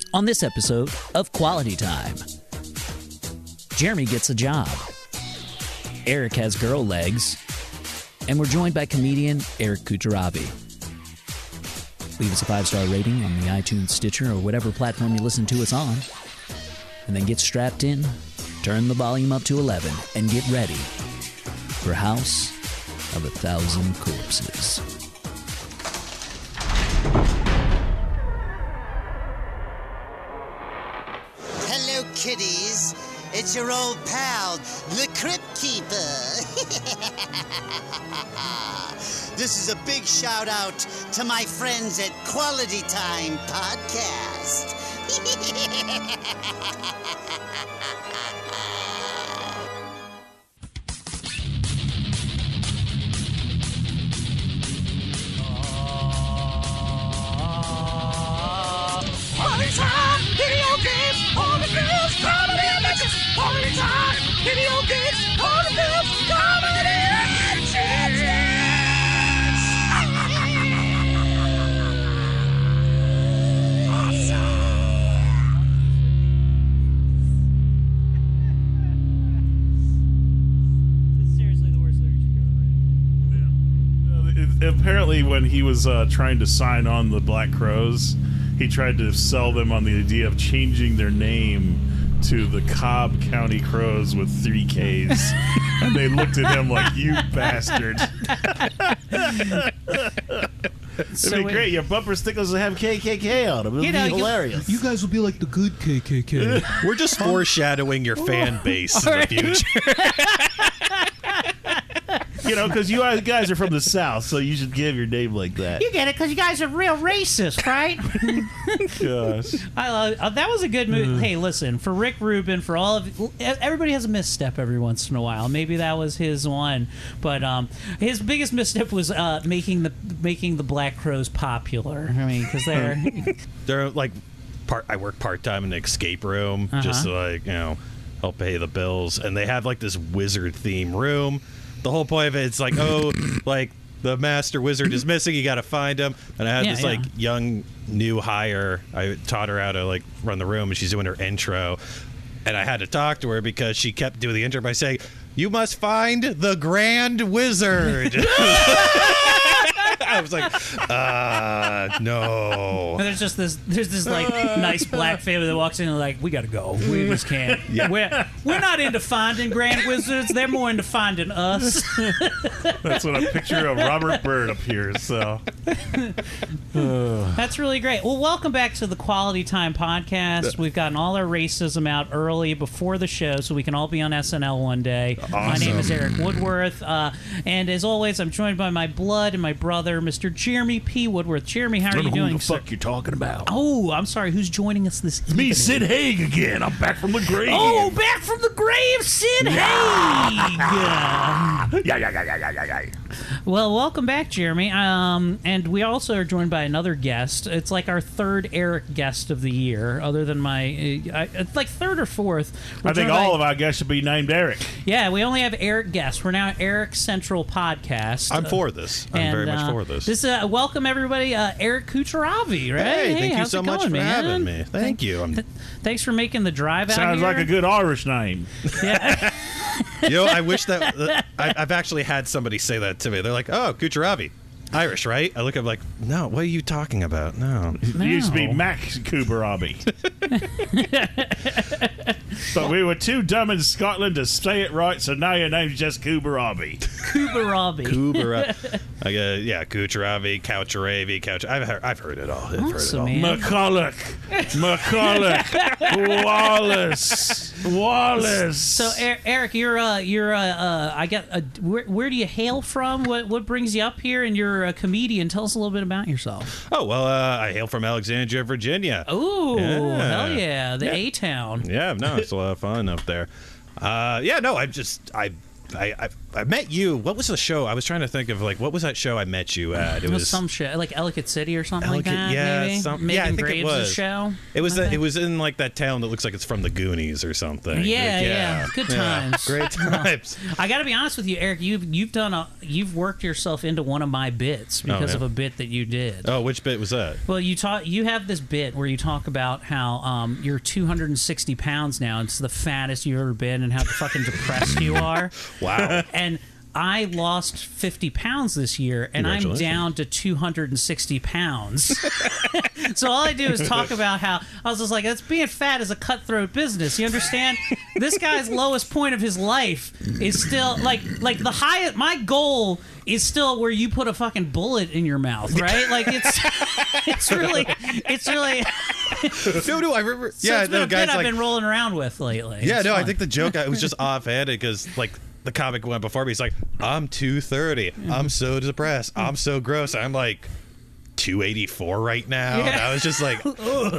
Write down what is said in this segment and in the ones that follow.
On this episode of Quality Time, Jeremy gets a job, Eric has girl legs, and we're joined by comedian Eric Kucheravi. Leave us a 5-star rating on the iTunes, Stitcher, or whatever platform you listen to us on, and then get strapped in, turn the volume up to 11, and get ready for House of 1,000 Corpses. Hello, kiddies. It's your old pal, the Crypt Keeper. This is a big shout out to my friends at Quality Time Podcast. Quality Time, video games, horror films, comedy and bitches. Quality Time, video games, horror films, comedy and Seriously, the worst lyrics you could have written. Apparently, when he was trying to sign on the Black Crowes, he tried to sell them on the idea of changing their name to the Cobb County Crows with 3 Ks. And they looked at him like, you bastard. It'd be great. Your bumper stickers would have KKK on them. It'd be hilarious. You guys will be like the good KKK. We're just foreshadowing your fan base in the future. You know, because you guys are from the South, so you should give your name like that. You get it because you guys are real racist, right? Gosh. I love that was a good movie. Hey, listen, for Rick Rubin, for all of everybody has a misstep every once in a while. Maybe that was his one, but his biggest misstep was making the Black Crowes popular. I mean, because They're like I work part-time in an escape room just to, like, you know, help pay the bills, and they have like this wizard theme room. The whole point of it, it's like, oh, like the master wizard is missing, you got to find him. And I had this like young new hire. I taught her how to like run the room, and she's doing her intro. And I had to talk to her because she kept doing the intro by saying, "You must find the Grand Wizard." I was like, no. there's this like nice black family that walks in and like, we gotta go. We just can't. We're not into finding grand wizards. They're more into finding us. That's when a picture of Robert Byrd appears. So That's really great. Well, welcome back to the Quality Time Podcast. We've gotten all our racism out early before the show so we can all be on SNL one day. Awesome. My name is Eric Woodworth, and as always, I'm joined by my blood and my brother, Mr. Jeremy P. Woodworth. Jeremy, how are you doing, sir? You're talking about? Oh, I'm sorry. Who's joining us this evening? Me, Sid Haig again. I'm back from the grave. Oh, back from the grave, Sid Haig. Yeah. Well, welcome back, Jeremy. And we also are joined by another guest. It's like our third Eric guest of the year, other than my... it's like third or fourth. I think all of our guests should be named Eric. Yeah, we only have Eric guests. We're now Eric Central Podcast. I'm for this. I'm very much for this. Welcome, everybody. Eric Kucheravi, right? Hey, thank you so much for having me. Thank you. Thanks for making the drive out Sounds here. like a good Irish name. Yeah. You know, I wish that I've actually had somebody say that to me. They're like, "Oh, Kucheravi, Irish, right?" I look up like, "No, what are you talking about? No." It used to be Max Kucheravi. But we were too dumb in Scotland to say it right, so now your name's just Kucheravi. Kucheravi. Kucheravi, Coucheravi, I've heard it all. Awesome, man. McCulloch, Wallace. So, Eric, where do you hail from? What brings you up here? And you're a comedian. Tell us a little bit about yourself. Oh, well, I hail from Alexandria, Virginia. Oh, hell yeah. The A-Town. Yeah, no, it's a lot of fun up there. I've I met you. What was the show? I was trying to think of what was that show I met you at? It was some show like Ellicott City or something like that. Yeah, maybe. I think Graves' it was. show. It was it was in that town that looks like it's from the Goonies or something. Yeah. Good times. Great times. I got to be honest with you, Eric. You've worked yourself into one of my bits because of a bit that you did. Oh, which bit was that? Well, you have this bit where you talk about how you're 260 pounds now. It's the fattest you've ever been, and how fucking depressed you are. Wow. And I lost 50 pounds this year, and I'm down to 260 pounds. So all I do is talk about how I was just like, that's being fat is a cutthroat business. You understand? This guy's lowest point of his life is still like the highest. My goal is still where you put a fucking bullet in your mouth, right? Like it's really. No, I remember. So it's been a bit I've been rolling around with lately. Yeah, It's no, I fun. think the joke it was just offhanded because the comic went before me. He's like, I'm 230. I'm so depressed. I'm so gross. I'm like 284 right now. Yeah. And I was just like,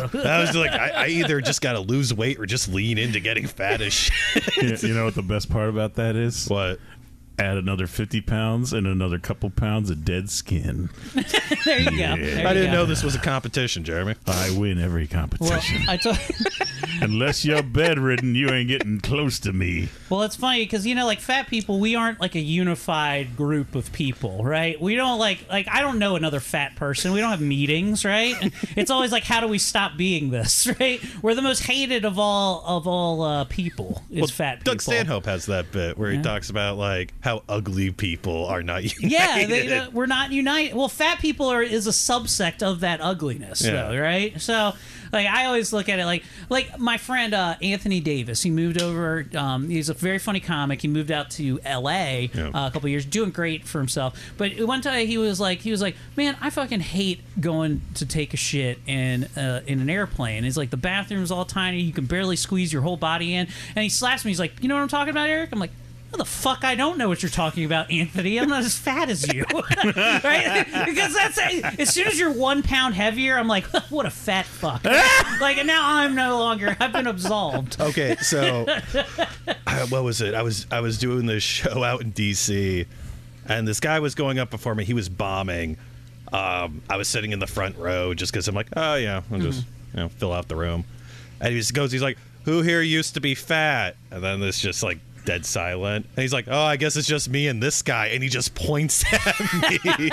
I either just got to lose weight or just lean into getting fat as shit. You know what the best part about that is? What? Add another 50 pounds and another couple pounds of dead skin. There you go. There I you didn't go. know this was a competition, Jeremy. I win every Well, competition. I told. Unless you're bedridden, you ain't getting close to me. Well, it's funny because like fat people, we aren't like a unified group of people, right? We don't like I don't know another fat person. We don't have meetings, right? It's always like, how do we stop being this, right? We're the most hated of all people. Is fat people. Doug Stanhope has that bit where he talks about how ugly people are not united. Yeah, we're not united. Well, fat people is a subsect of that ugliness, though, right? So, I always look at it like my friend Anthony Davis. He moved over. He's a very funny comic. He moved out to L.A. A couple years, doing great for himself. But one time he was like, man, I fucking hate going to take a shit in an airplane. It's like the bathroom's all tiny. You can barely squeeze your whole body in. And he slaps me. He's like, you know what I'm talking about, Eric? I'm like, how the fuck I don't know what you're talking about, Anthony? I'm not as fat as you. Right? Because that's as soon as you're 1 pound heavier, I'm like, what a fat fuck. And now I'm no longer, I've been absolved. Okay, so what was it? I was doing this show out in DC, and this guy was going up before me. He was bombing. I was sitting in the front row just because I'm like, oh yeah, I'll just fill out the room. And he just goes, he's like, who here used to be fat? And then it's just dead silent, and he's like, oh, I guess it's just me and this guy, and he just points at me.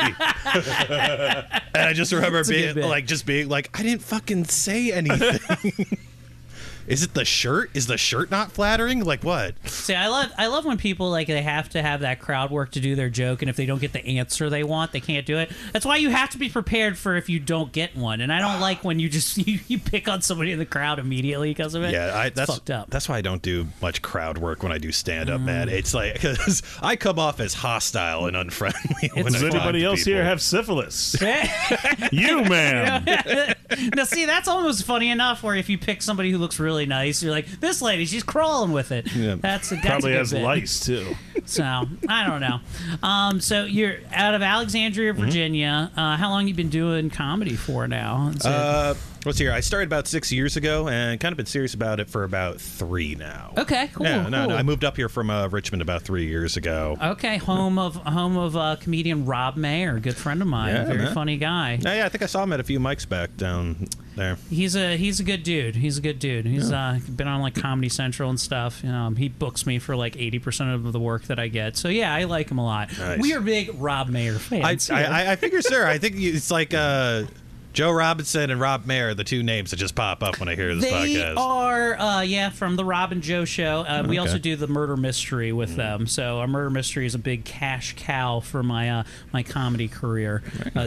And I just remember being like, I didn't fucking say anything. Is it the shirt? Is the shirt not flattering? Like what? See, I love when people they have to have that crowd work to do their joke, and if they don't get the answer they want, they can't do it. That's why you have to be prepared for if you don't get one. And I don't like when you just you pick on somebody in the crowd immediately because of it. Yeah, that's fucked up. That's why I don't do much crowd work when I do stand up, man. It's because I come off as hostile and unfriendly. When Does I talk anybody to else people. here have syphilis? You, ma'am. Now, see, that's almost funny enough where if you pick somebody who looks really nice, you're like, this lady, she's crawling with it. Yeah. That's Probably a good has bit. lice, too. So, I don't know. So, you're out of Alexandria, Virginia. How long you been doing comedy for now? Let's see here. I started about 6 years ago and kind of been serious about it for about 3 now. Okay, cool. Yeah, no, cool. I moved up here from Richmond about 3 years ago. Okay, home of comedian Rob Mayer, a good friend of mine, Yeah, very man. funny guy. Yeah, I think I saw him at a few mics back down there. He's a good dude. He's been on Comedy Central and stuff. He books me for 80% of the work that I get. So yeah, I like him a lot. Nice. We are big Rob Mayer fans. I figure, sir. I think it's like Joe Robinson and Rob Mayer, the two names that just pop up when I hear this They podcast. are, from the Rob and Joe show. We also do the murder mystery with them. So our murder mystery is a big cash cow for my my comedy career.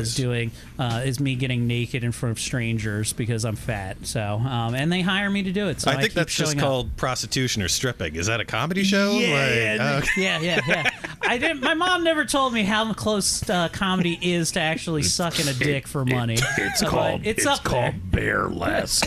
Is me getting naked in front of strangers because I'm fat. So and they hire me to do it. So I think keep that's just showing up. called prostitution or stripping. Is that a comedy show? Yeah, okay. yeah. I didn't. My mom never told me how close comedy is to actually sucking a dick for money. It's up there. Bearlesque.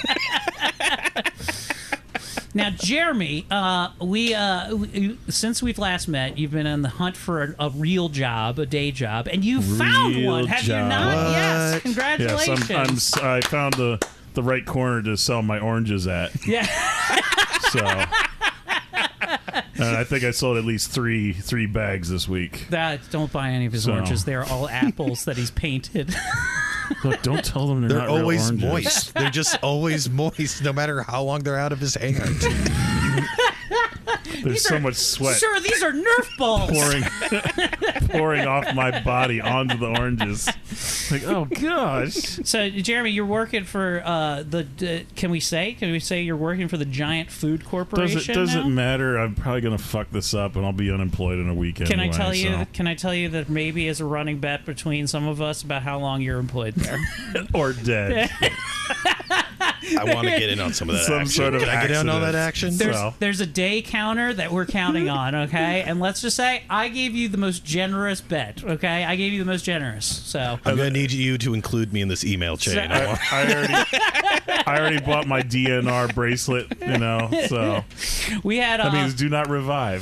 Now, Jeremy, we since we've last met, you've been on the hunt for a real job, a day job, and you found Real one. Have you job. not? What? Yes, congratulations. Yes, I found the right corner to sell my oranges at. Yeah. So And I think I sold at least three bags this week. Don't buy any of his oranges. They're all apples that he's painted. Look, don't tell them they're They're not real always oranges. moist. They're just always moist, no matter how long they're out of his hand. There's so much sweat Sure, these are Nerf balls. pouring off my body onto the oranges. Like, oh gosh. So, Jeremy, you're working for can we say you're working for the Giant Food Corporation? Doesn't now? matter. I'm probably gonna fuck this up, and I'll be unemployed in a week. Can anyway, I tell you? so. Can I tell you that maybe as a running bet between some of us about how long you're employed there? Or dead. I want to get in on some of that Some action. sort of Can I get in on that accident. action? There's a day counter that we're counting on, okay? And let's just say I gave you the most generous bet, okay? I gave you the most generous. So I'm going to need you to include me in this email chain. So- I already bought my DNR bracelet, so we had that means do not revive.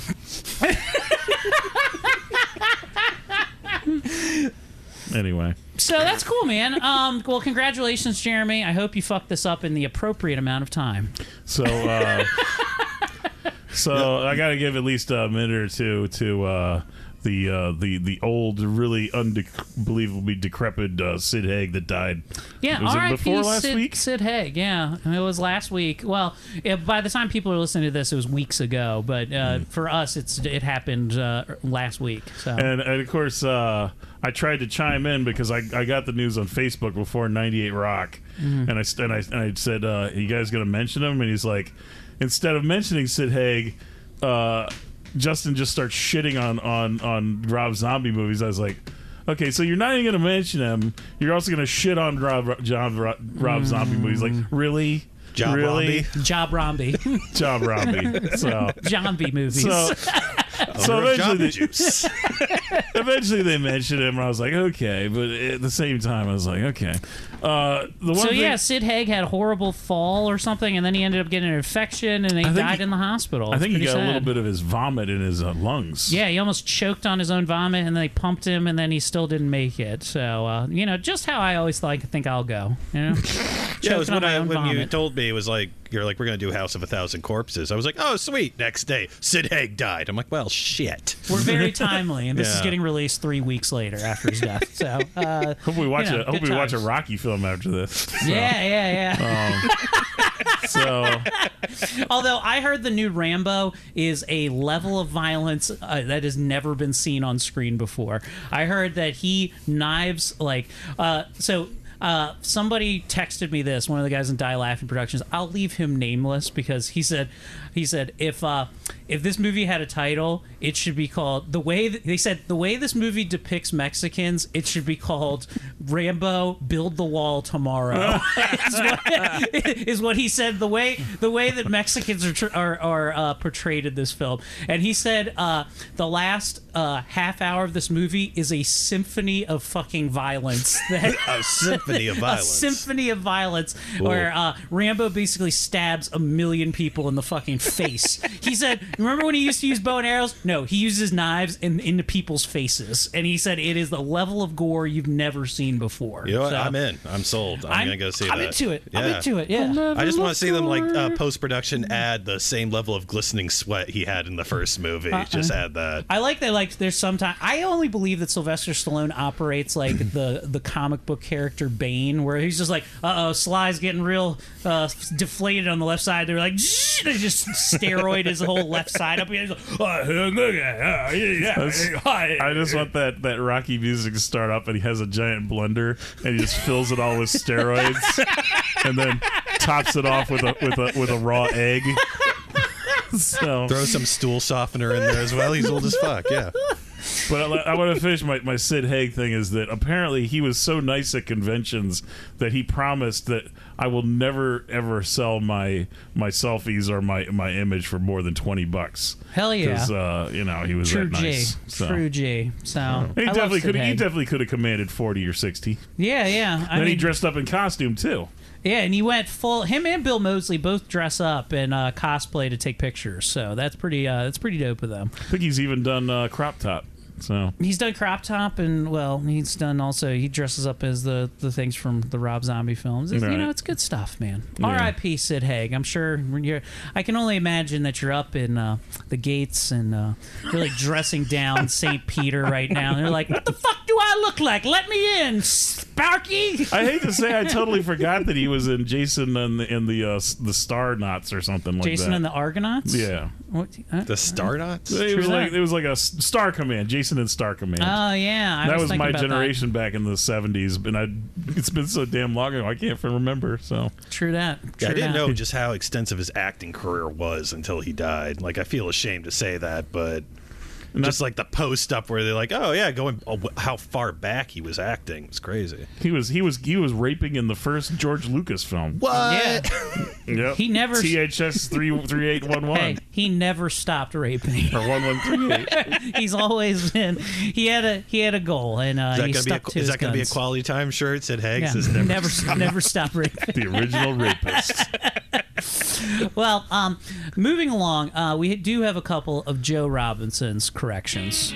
Anyway. so that's cool, man. Well, congratulations, Jeremy. I hope you fucked this up in the appropriate amount of time. So I got to give at least a minute or two to the old, really unbelievably decrepit Sid Haig that died. Yeah, Was it R.I.P. before last week? Sid Haig, yeah. It was last week. Well, by the time people are listening to this, it was weeks ago. But for us, it happened last week. So And of course, I tried to chime in because I got the news on Facebook before 98 Rock, and I said, "You guys gonna mention him?" And he's like, instead of mentioning Sid Haig, Justin just starts shitting on Rob Zombie movies. I was like, okay, so you're not even gonna mention him. You're also gonna shit on Rob Zombie movies. Like, really? Job really? Robbie? Job Romby. Job Robbie. So. Zombie movies. So Juice. eventually they mentioned him, and I was like, okay. But at the same time, I was like, okay. Sid Haig had a horrible fall or something, and then he ended up getting an infection, and he died in the hospital. I think he Pretty got a little sad. bit of his vomit in his lungs. Yeah, he almost choked on his own vomit, and then they pumped him, and then he still didn't make it. So, just how I always think I'll go. Yeah, it was Choking on my own when you vomit. told me, it was like, you're like, we're going to do House of 1,000 Corpses. I was like, oh, sweet. Next day, Sid Haig died. I'm like, well, shit. We're very timely, and this is Yeah. getting released 3 weeks later after his death. So, Hope we watch good watch a times. Rocky film after this. So, Yeah. So Although I heard the new Rambo is a level of violence that has never been seen on screen before. I heard that he knives somebody texted me this, one of the guys in Die Laughing Productions. I'll leave him nameless because he said if this movie had a title, it should be called the way this movie depicts Mexicans, it should be called Rambo Build the Wall Tomorrow. is what he said. The way that Mexicans are portrayed in this film, and he said the last half hour of this movie is a symphony of fucking violence. A symphony of violence. A symphony of violence where Rambo basically stabs 1 million people in the fucking face. He said, remember when he used to use bow and arrows? No, he uses knives into people's faces. And he said it is the level of gore you've never seen before. You know what? So, I'm in. I'm sold. I'm going to go see I'm that. into it. Yeah. I'm into it, yeah. I just want to see them post-production add the same level of glistening sweat he had in the first movie. Just add that. I like that. There's sometimes I only believe that Sylvester Stallone operates like the comic book character Bane, where he's just like, Sly's getting real deflated on the left side. They're like, they just steroid his whole left side up. He's like, I just want that Rocky music to start up, and he has a giant blender, and he just fills it all with steroids, and then tops it off with a raw egg. So, Throw some stool softener in there as well. He's old as fuck. Yeah. but I want to finish my Sid Haig thing. Is that apparently he was so nice at conventions that he promised that I will never ever sell my selfies or my image for more than $20. hell yeah. Because he was True that G. nice. So. True G. So He I love definitely Sid could. He Haig. definitely could have commanded 40 or 60. Yeah. And he dressed up in costume too. Yeah, and he went full. Him and Bill Moseley both dress up and cosplay to take pictures. So that's pretty dope of them. I think he's even done crop top. So he's done Crop Top, and well, he's done also. He dresses up as the things from the Rob Zombie films. It's, Right. You know, it's good stuff, man. Yeah. R.I.P. Sid Haig. I'm sure when you're. I can only imagine that you're up in the gates and really dressing down St. Peter right now. And they're like, "What the fuck do I look like? Let me in, Sparky." I hate to say, I totally forgot that he was in Jason and the Star Knots or something like Jason that. and the Argonauts. Yeah, What? The Starnuts? it was like a Star Command. Jason and Star Command. Oh yeah, that was thinking my about generation back in the 70s, and it's been so damn long ago I can't remember. So That. True that. Yeah, True I didn't that. know just how extensive his acting career was until he died. Like, I feel ashamed to say that, but just like the post up where they're like, "Oh yeah, how far back he was acting." It's crazy. he was raping in the first George Lucas film. What? Yeah. Yep. He never- THS 33811 Hey, he never stopped raping. or 1138. He's always been. He had a goal, and he stuck to his Is that going to be a guns. Quality Time shirt? Sid Haig Yeah, says never stop raping. The original rapist. Well, moving along, we do have a couple of Joe Robinson's corrections.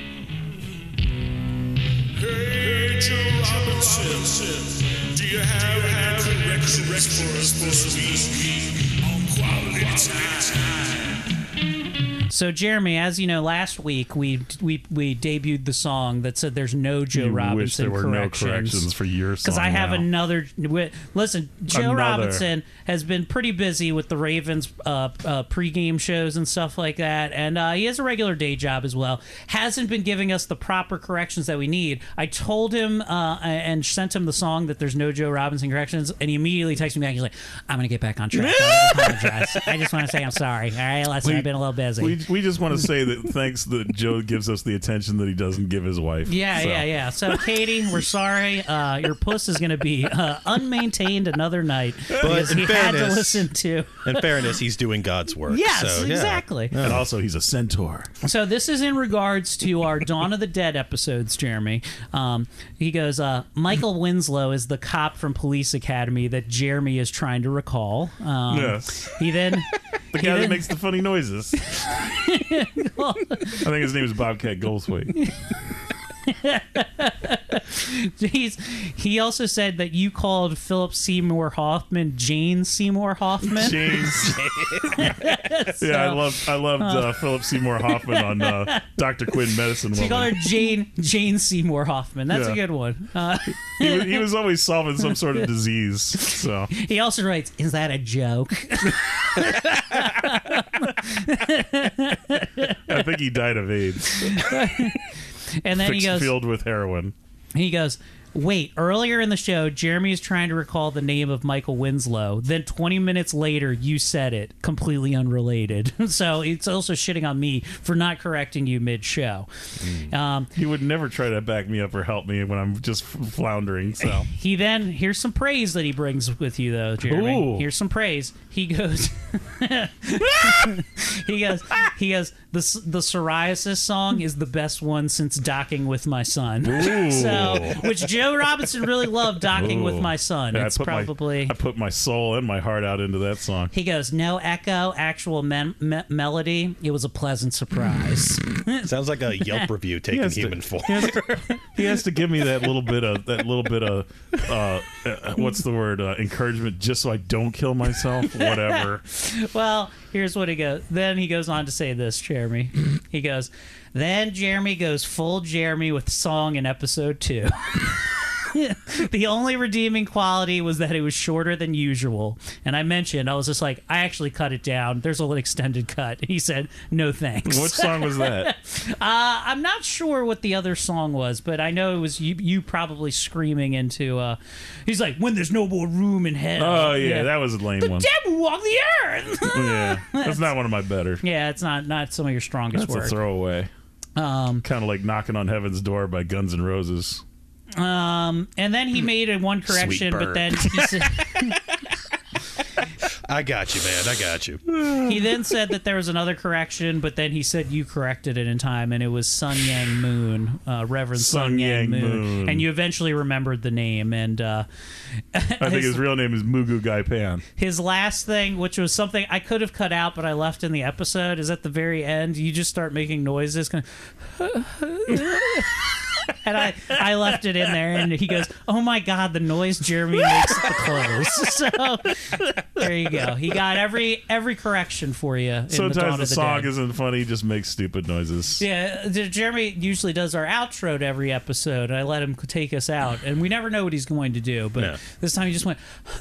Hey, Joe Robinson, do you have any corrections for us this week on Quality Time? So, Jeremy, as you know, last week we debuted the song that said "There's no Joe You Robinson wish there were no corrections for your song. Because I have now. another. Listen, Joe Another. Robinson has been pretty busy with the Ravens pregame shows and stuff like that, and he has a regular day job as well. Hasn't been giving us the proper corrections that we need. I told him and sent him the song that there's no Joe Robinson corrections, and he immediately texted me back. He's like, "I'm going to get back on track. I apologize. I just want to say I'm sorry. All right, listen, I've been a little busy." We just want to say that thanks that Joe gives us the attention that he doesn't give his wife. Yeah. So, Katie, we're sorry. Your puss is going to be unmaintained another night because in he had to fairness- listen to. In fairness, he's doing God's work. Yes, so, yeah. exactly. And also, he's a centaur. So this is in regards to our Dawn of the Dead episodes, Jeremy. He goes, Michael Winslow is the cop from Police Academy that Jeremy is trying to recall. Yes. He then... The guy that makes the funny noises. I think his name is Bobcat Goldthwait. He also said that you called Philip Seymour Hoffman Jane Seymour Hoffman. James. Yeah, I loved Philip Seymour Hoffman on Dr. Quinn Medicine So you call Woman. her Jane Seymour Hoffman. That's Yeah. a good one. He was always solving some sort of disease. So He also writes, "Is that a joke?" I think he died of AIDS. And then he goes, Filled with heroin. "Wait, earlier in the show, Jeremy is trying to recall the name of Michael Winslow. Then 20 minutes later, you said it. Completely unrelated." So it's also shitting on me for not correcting you mid-show. He would never try to back me up or help me when I'm just floundering. So He then, here's some praise that he brings with you, though, Jeremy. Ooh. Here's some praise. He goes, he goes, the psoriasis song is the best one since Docking with My Son. So, which Joe Robinson really loved, Docking with My Son. Yeah, It's probably... I put my soul and my heart out into that song. He goes, no echo, actual melody. It was a pleasant surprise. Sounds like a Yelp review taking has to- human form. He has to give me that little bit of what's the word, encouragement, just so I don't kill myself. Whatever. Well, here's what he goes. Then he goes on to say this, Jeremy. He goes, then Jeremy goes full Jeremy with song in episode 2. The only redeeming quality was that it was shorter than usual. And I was just like, I actually cut it down. There's an extended cut. And he said, no thanks. What song was that? I'm not sure what the other song was, but I know it was you probably screaming into, he's like, when there's no more room in hell. Oh yeah, that was a lame one. Devil walk the earth. Yeah, that's not one of my better. Yeah, it's not some of your strongest That's a work. throwaway. Kind of like Knocking on Heaven's Door by Guns N' Roses. And then he made one correction, Sweet but bird. then he said, I got you, man. I got you. He then said that there was another correction, but then he said you corrected it in time, and it was Sun Yang Moon, Reverend Sun Yang Moon. And you eventually remembered the name. And I think his real name is Mugu Gai Pan. His last thing, which was something I could have cut out, but I left in the episode, is at the very end, you just start making noises. Kind of and I left it in there, and he goes, "Oh my God, the noise Jeremy makes at the close." So there you go. He got every correction for you. In Sometimes the song day. isn't funny; he just makes stupid noises. Yeah, Jeremy usually does our outro to every episode. I let him take us out, and we never know what he's going to do. But this time he just went.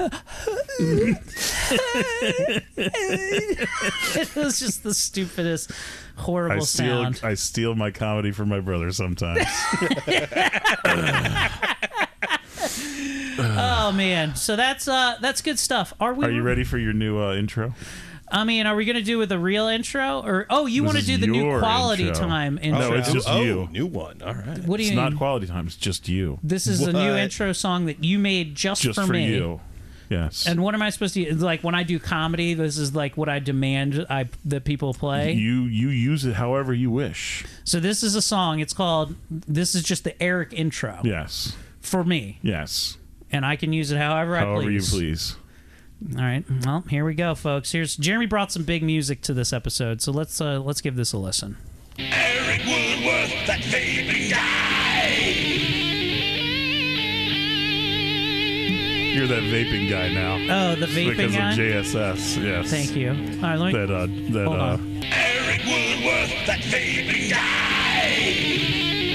It was just the stupidest, horrible sound. I steal my comedy from my brother sometimes. Oh man, so that's good stuff. Are you ready for your new intro? I mean, are we going to do with a real intro, or you want to do the new Quality intro. Time intro? No, it's just you. New one. All right. What do you mean? It's not Quality Time. It's just you. This is a new intro song that you made just for me. You. Yes. And what am I supposed to like when I do comedy? This is like what I demand that people play. You use it however you wish. So this is a song. It's called. This is just the Eric intro. Yes. For me. Yes. And I can use it however I please. However you please. All right. Well, here we go, folks. Here's Jeremy brought some big music to this episode, so let's give this a listen. Eric Woodworth, that baby guy. You're that vaping guy now. Oh, the vaping because guy? Because of JSS, yes. Thank you. All right, let me... Hold on. Eric Woodworth, that vaping guy.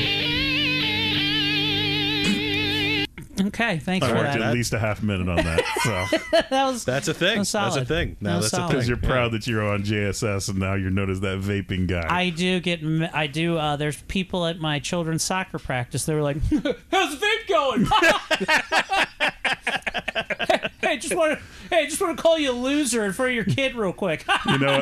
Okay, thanks I for worked that. at least a half minute on that. So that's a thing. That's a thing. Now that's a thing. Because you're proud that you're on JSS and now you're known as that vaping guy. I do. There's people at my children's soccer practice. They were like, "How's the vape going?" Hey, just want to call you a loser in front of your kid real quick. You know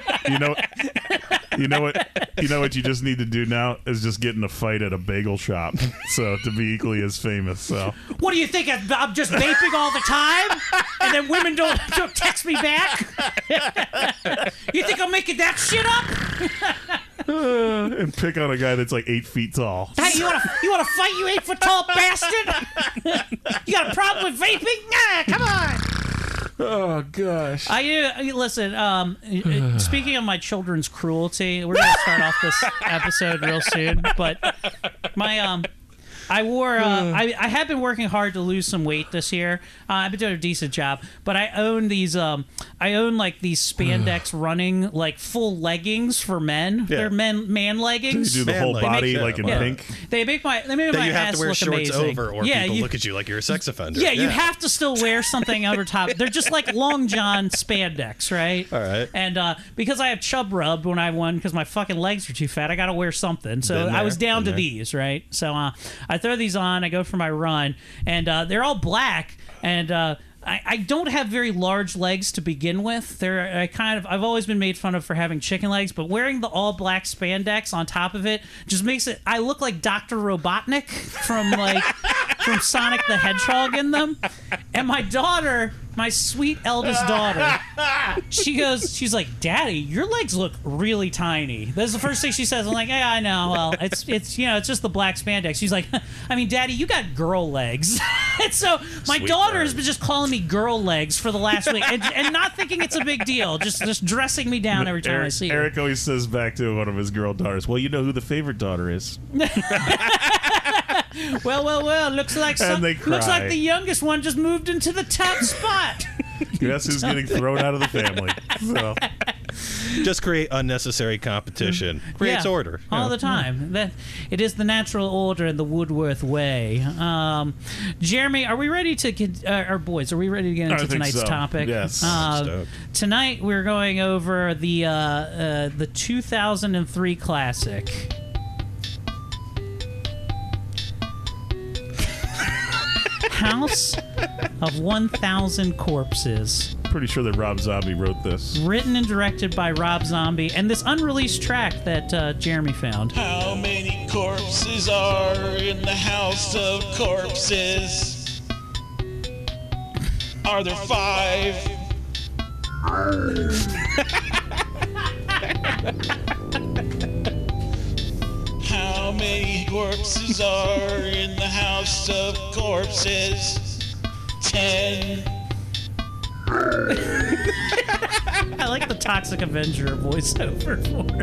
what you just need to do now is just get in a fight at a bagel shop, so to be equally as famous. So what do you think? I'm just vaping all the time, and then women don't text me back. You think I'm making that shit up? And pick on a guy that's like 8 feet tall. Hey, you want to fight, you 8 foot tall bastard? You got a problem with vaping? Nah, come on. Oh gosh! Listen. Speaking of my children's cruelty, we're gonna start off this episode real soon. But I have been working hard to lose some weight this year. I've been doing a decent job, but I own these. I own like these spandex running like full leggings for men. Yeah. They're man leggings. You do the whole body like in pink. They make my that my you have ass to wear look shorts amazing. over, or people look at you like you're a sex offender. Yeah, you have to still wear something over top. They're just like Long John spandex, right? All right. And because I have chub rub when I won, because my fucking legs are too fat, I got to wear something. So I was down to these, right? So I throw these on. I go for my run, and they're all black, and I don't have very large legs to begin with. I've always been made fun of for having chicken legs, but wearing the all black spandex on top of it just makes it. I look like Dr. Robotnik from Sonic the Hedgehog in them. And my daughter, my sweet eldest daughter, she's like, "Daddy, your legs look really tiny." That's the first thing she says. I'm like, "Yeah, I know. Well, it's it's just the black spandex." She's like, "I mean, Daddy, you got girl legs." And so my daughter has been just calling me girl legs for the last week, and not thinking it's a big deal, just dressing me down every time I see her. Eric always says back to one of his girl daughters, "Well, you know who the favorite daughter is." Well. Looks like the youngest one just moved into the top spot. Guess who's getting thrown out of the family? So. Just create unnecessary competition. Creates order. All the time. It is the natural order in the Woodworth way. Jeremy, are we ready to get... our boys, are we ready to get into tonight's topic? Yes. Tonight we're going over the 2003 classic. House of 1,000 Corpses. Pretty sure that Rob Zombie wrote this. Written and directed by Rob Zombie, and this unreleased track that Jeremy found. How many corpses are in the House of Corpses? Are there 5? How many corpses are in the house of corpses? 10. I like the Toxic Avenger voiceover for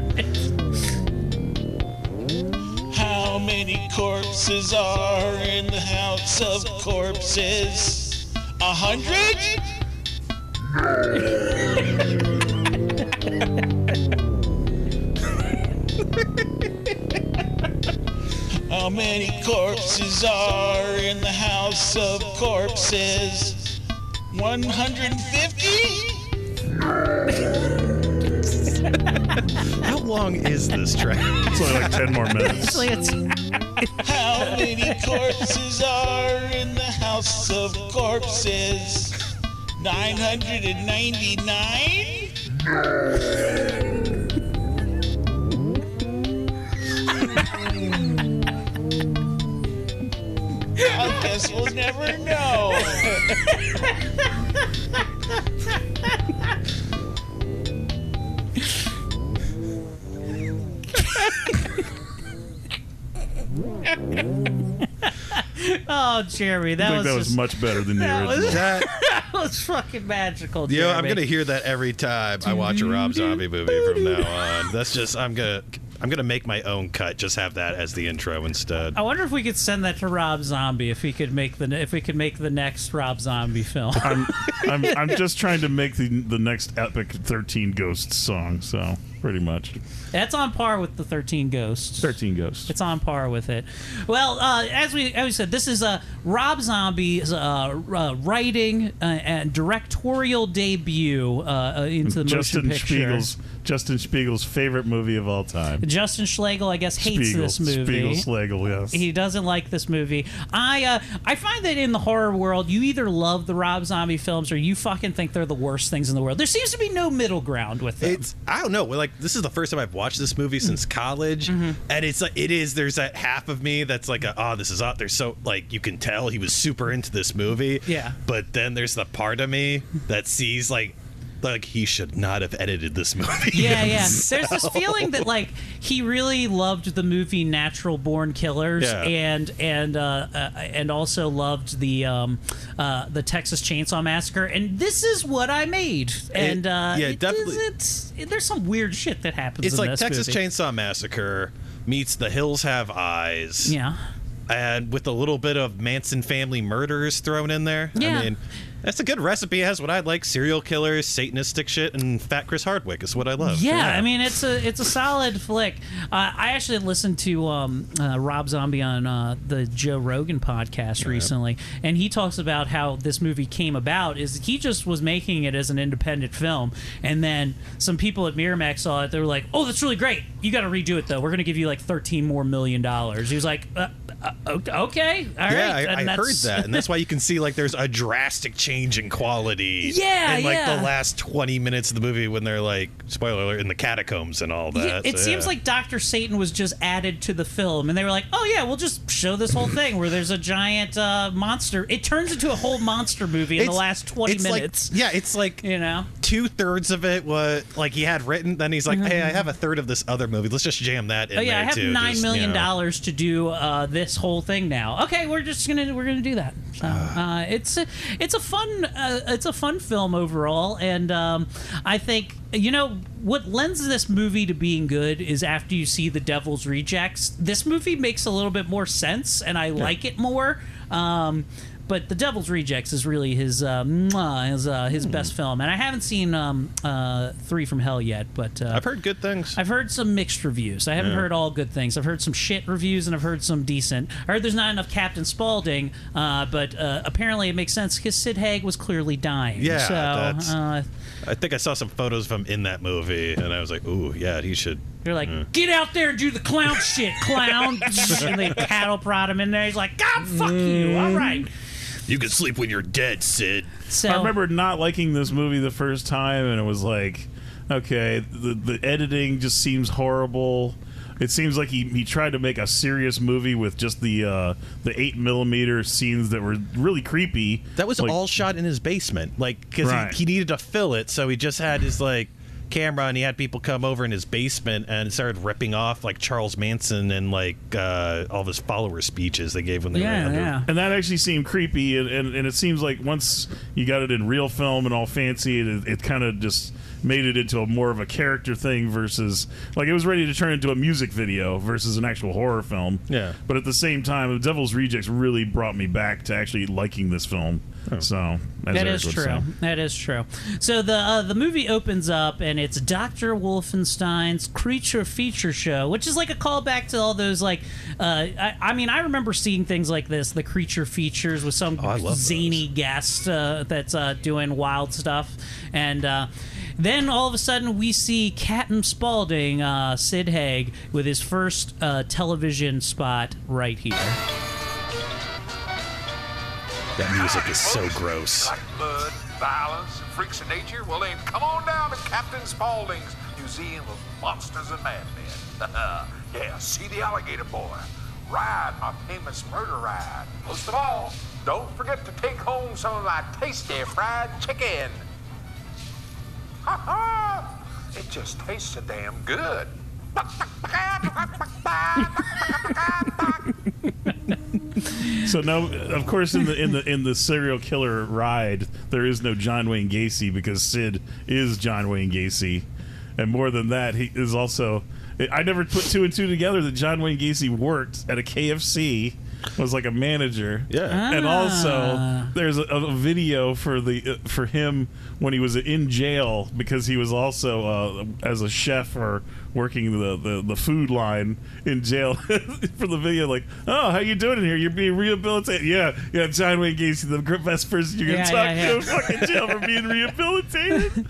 it. How many corpses are in the house of corpses? 100? How many corpses are in the house of corpses? 150? How long is this track? It's only like 10 more minutes. Actually, it's How many corpses are in the house of corpses? 999? I guess we'll never know. oh, Jeremy, I that think was that was just, much better than the that original. was, That, that was fucking magical. yo, Jeremy. I'm gonna hear that every time I watch a Rob Zombie movie from now on. That's just I'm gonna make my own cut. Just have that as the intro instead. I wonder if we could send that to Rob Zombie if we could make the next Rob Zombie film. I'm just trying to make the next epic 13 Ghosts song, so pretty much. That's on par with the 13 Ghosts. 13 Ghosts. It's on par with it. Well, as we said, this is Rob Zombie's writing and directorial debut into the motion picture. Justin Spiegel's favorite movie of all time. Justin Schlegel, I guess, hates this movie. Schlegel, yes. He doesn't like this movie. I find that in the horror world, you either love the Rob Zombie films or you fucking think they're the worst things in the world. There seems to be no middle ground with them. I don't know. Like, this is the first time I've watched this movie since college, and it's like there's that half of me that's like, this is there's so like you can tell he was super into this movie. Yeah. But then there's the part of me that sees like he should not have edited this movie. Yeah. There's this feeling that like he really loved the movie Natural Born Killers, and also loved the Texas Chainsaw Massacre, and this is what I made. And definitely. There's some weird shit that happens. It's in like this Texas movie. Chainsaw Massacre meets The Hills Have Eyes. Yeah. And with a little bit of Manson family murders thrown in there. Yeah. I mean, that's a good recipe. It has what I like: serial killers, Satanistic shit, and Fat Chris Hardwick is what I love. Yeah, I mean it's a solid flick. I actually listened to Rob Zombie on the Joe Rogan podcast recently, and he talks about how this movie came about. Is he just was making it as an independent film, and then some people at Miramax saw it. They were like, "Oh, that's really great. You got to redo it though. We're going to give you like $13 million more." He was like, "Okay, all right." Yeah, I heard that, and that's why you can see like there's a drastic change in quality. Yeah, in like the last 20 minutes of the movie when they're like, spoiler alert, in the catacombs and all that. Yeah, it seems like Dr. Satan was just added to the film, and they were like, "Oh yeah, we'll just show this whole thing where there's a giant monster." It turns into a whole monster movie in the last 20 minutes. Like, it's like 2/3 of it was like he had written. Then he's like, "Hey, I have a third of this other movie. Let's just jam that in there too." I have $9 million to do this whole thing now. Okay, we're gonna do that. So, it's a fun film overall, and I think what lends this movie to being good is after you see The Devil's Rejects, this movie makes a little bit more sense, and I like it more. But The Devil's Rejects is really his best film, and I haven't seen 3 from Hell yet. But I've heard good things. I've heard some mixed reviews. I haven't heard all good things. I've heard some shit reviews, and I've heard some decent. I heard there's not enough Captain Spaulding, but apparently it makes sense because Sid Haig was clearly dying. Yeah, so I think I saw some photos of him in that movie, and I was like, "Ooh, yeah, he should." You're like, "Get out there and do the clown shit, clown!" And they cattle prod him in there. He's like, "God, fuck you! All right." You can sleep when you're dead, Sid. So I remember not liking this movie the first time, and it was like, okay, the editing just seems horrible. It seems like he tried to make a serious movie with just the 8mm scenes that were really creepy. That was like, all shot in his basement, like because Right. he needed to fill it, so he just had his like camera and he had people come over in his basement and started ripping off like Charles Manson and like all of his follower speeches they gave when they were under. And that actually seemed creepy, and it seems like once you got it in real film and all fancy, it kind of just made it into a more of a character thing versus like it was ready to turn into a music video versus an actual horror film. Yeah. But at the same time, The Devil's Rejects really brought me back to actually liking this film. So that is true. That is true. So the movie opens up and it's Dr. Wolfenstein's Creature Feature Show, which is like a callback to all those like I mean, I remember seeing things like this, the Creature Features with some zany guest that's doing wild stuff, and then all of a sudden we see Captain Spaulding, Sid Haig, with his first television spot right here. That music is so gross. Like blood, violence, and freaks of nature? Well, then come on down to Captain Spaulding's Museum of Monsters and Madmen. Yeah, see the alligator boy. Ride my famous murder ride. Most of all, don't forget to take home some of my tasty fried chicken. Ha ha! It just tastes so damn good. So now, of course, in the serial killer ride, there is no John Wayne Gacy because Sid is John Wayne Gacy, and more than that, he is also. I never put two and two together that John Wayne Gacy worked at a KFC, was like a manager. Yeah, and also there's a video for him when he was in jail because he was also as a chef or working the food line in jail. For the video, like, oh, how you doing in here? You're being rehabilitated. Yeah, John Wayne Gacy, the best person you're gonna talk to in fucking jail for being rehabilitated.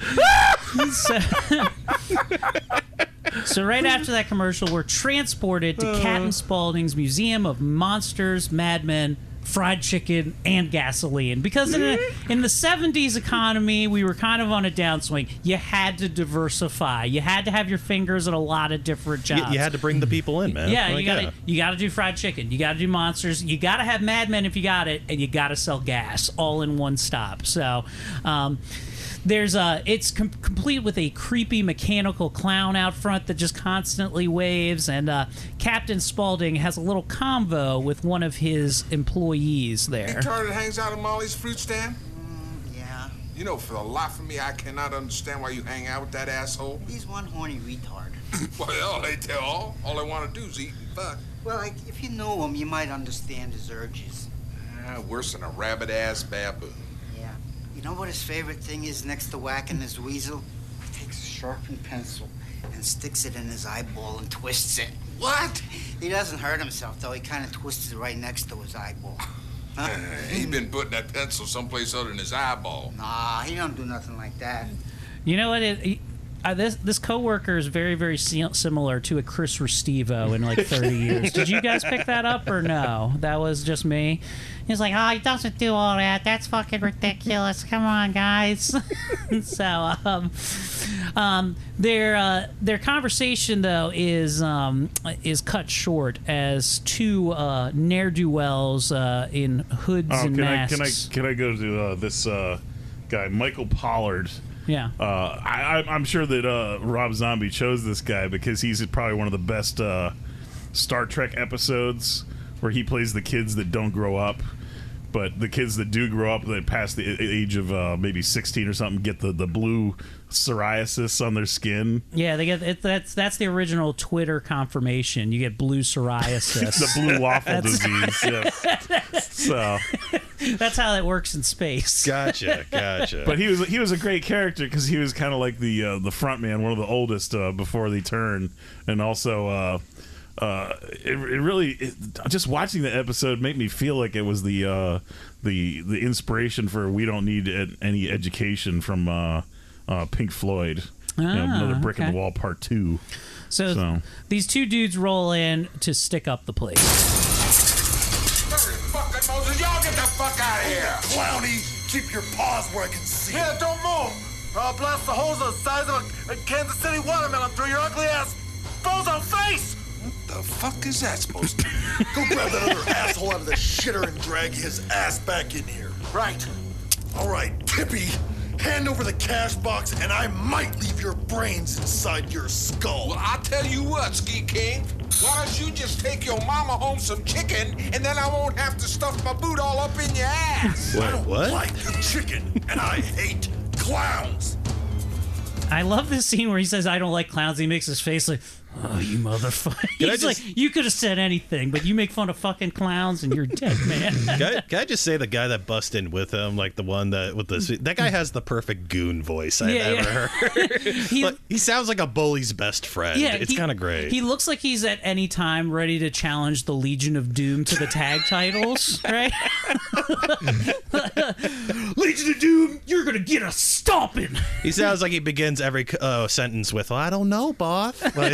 So right after that commercial, we're transported to Captain Spaulding's Museum of Monsters, Madmen, Fried Chicken, and Gasoline. Because in the 70s economy, we were kind of on a downswing. You had to diversify. You had to have your fingers in a lot of different jobs. You had to bring the people in, man. Yeah, like, you got to do fried chicken. You got to do monsters. You got to have Madmen if you got it, and you got to sell gas all in one stop. So, it's complete with a creepy mechanical clown out front that just constantly waves, and Captain Spaulding has a little convo with one of his employees there. Retard that hangs out at Molly's fruit stand? Yeah. You know, for the life of me, I cannot understand why you hang out with that asshole. He's one horny retard. Well, they tell all they want to do is eat and fuck. Well, like, if you know him, you might understand his urges. Worse than a rabid-ass baboon. Yeah. You know what his favorite thing is next to whacking his weasel? He takes a sharpened pencil and sticks it in his eyeball and twists it. What? He doesn't hurt himself, though. He kind of twists it right next to his eyeball. Huh? He's been putting that pencil someplace other than his eyeball. Nah, he don't do nothing like that. You know what? This coworker is very, very similar to a Chris Restivo in like 30 years. Did you guys pick that up or no? That was just me. He's like, oh, he doesn't do all that. That's fucking ridiculous. Come on, guys. So, their conversation though is cut short as two ne'er-do-wells in hoods and masks. Can I go to this guy, Michael Pollard? Yeah. I'm sure that Rob Zombie chose this guy because he's probably one of the best Star Trek episodes where he plays the kids that don't grow up. But the kids that do grow up, that pass the age of maybe 16 or something, get the blue psoriasis on their skin. Yeah, they get it. That's the original Twitter confirmation. You get blue psoriasis. The blue waffle disease. Yes. So that's how it works in space. Gotcha. But he was a great character because he was kind of like the front man, one of the oldest before they turn, and also. Just watching the episode made me feel like it was the inspiration for "We Don't Need Any Education" from Pink Floyd. Another Brick in the Wall Part 2. So these two dudes roll in to stick up the place. Fucking Moses, y'all get the fuck out of here! Clowny, keep your paws where I can see. Yeah, don't move! I'll blast the holes the size of a Kansas City watermelon through your ugly ass bozo face! The fuck is that supposed to be? Go grab that other asshole out of the shitter and drag his ass back in here. Right. All right, Tippy, hand over the cash box and I might leave your brains inside your skull. Well, I'll tell you what, Ski King. Why don't you just take your mama home some chicken, and then I won't have to stuff my boot all up in your ass. I don't like chicken, and I hate clowns. I love this scene where he says, "I don't like clowns." He makes his face like, "Oh, you motherfucker!" He's like, "You could have said anything, but you make fun of fucking clowns, and you're dead, man." Can I just say the guy that bust in with him, like the one that guy has the perfect goon voice I've ever heard. He sounds like a bully's best friend. Yeah, it's kind of great. He looks like he's at any time ready to challenge the Legion of Doom to the tag titles, right? Legion of Doom, you're gonna get a stomping. He sounds like he begins every sentence with, "I don't know, boss." Like,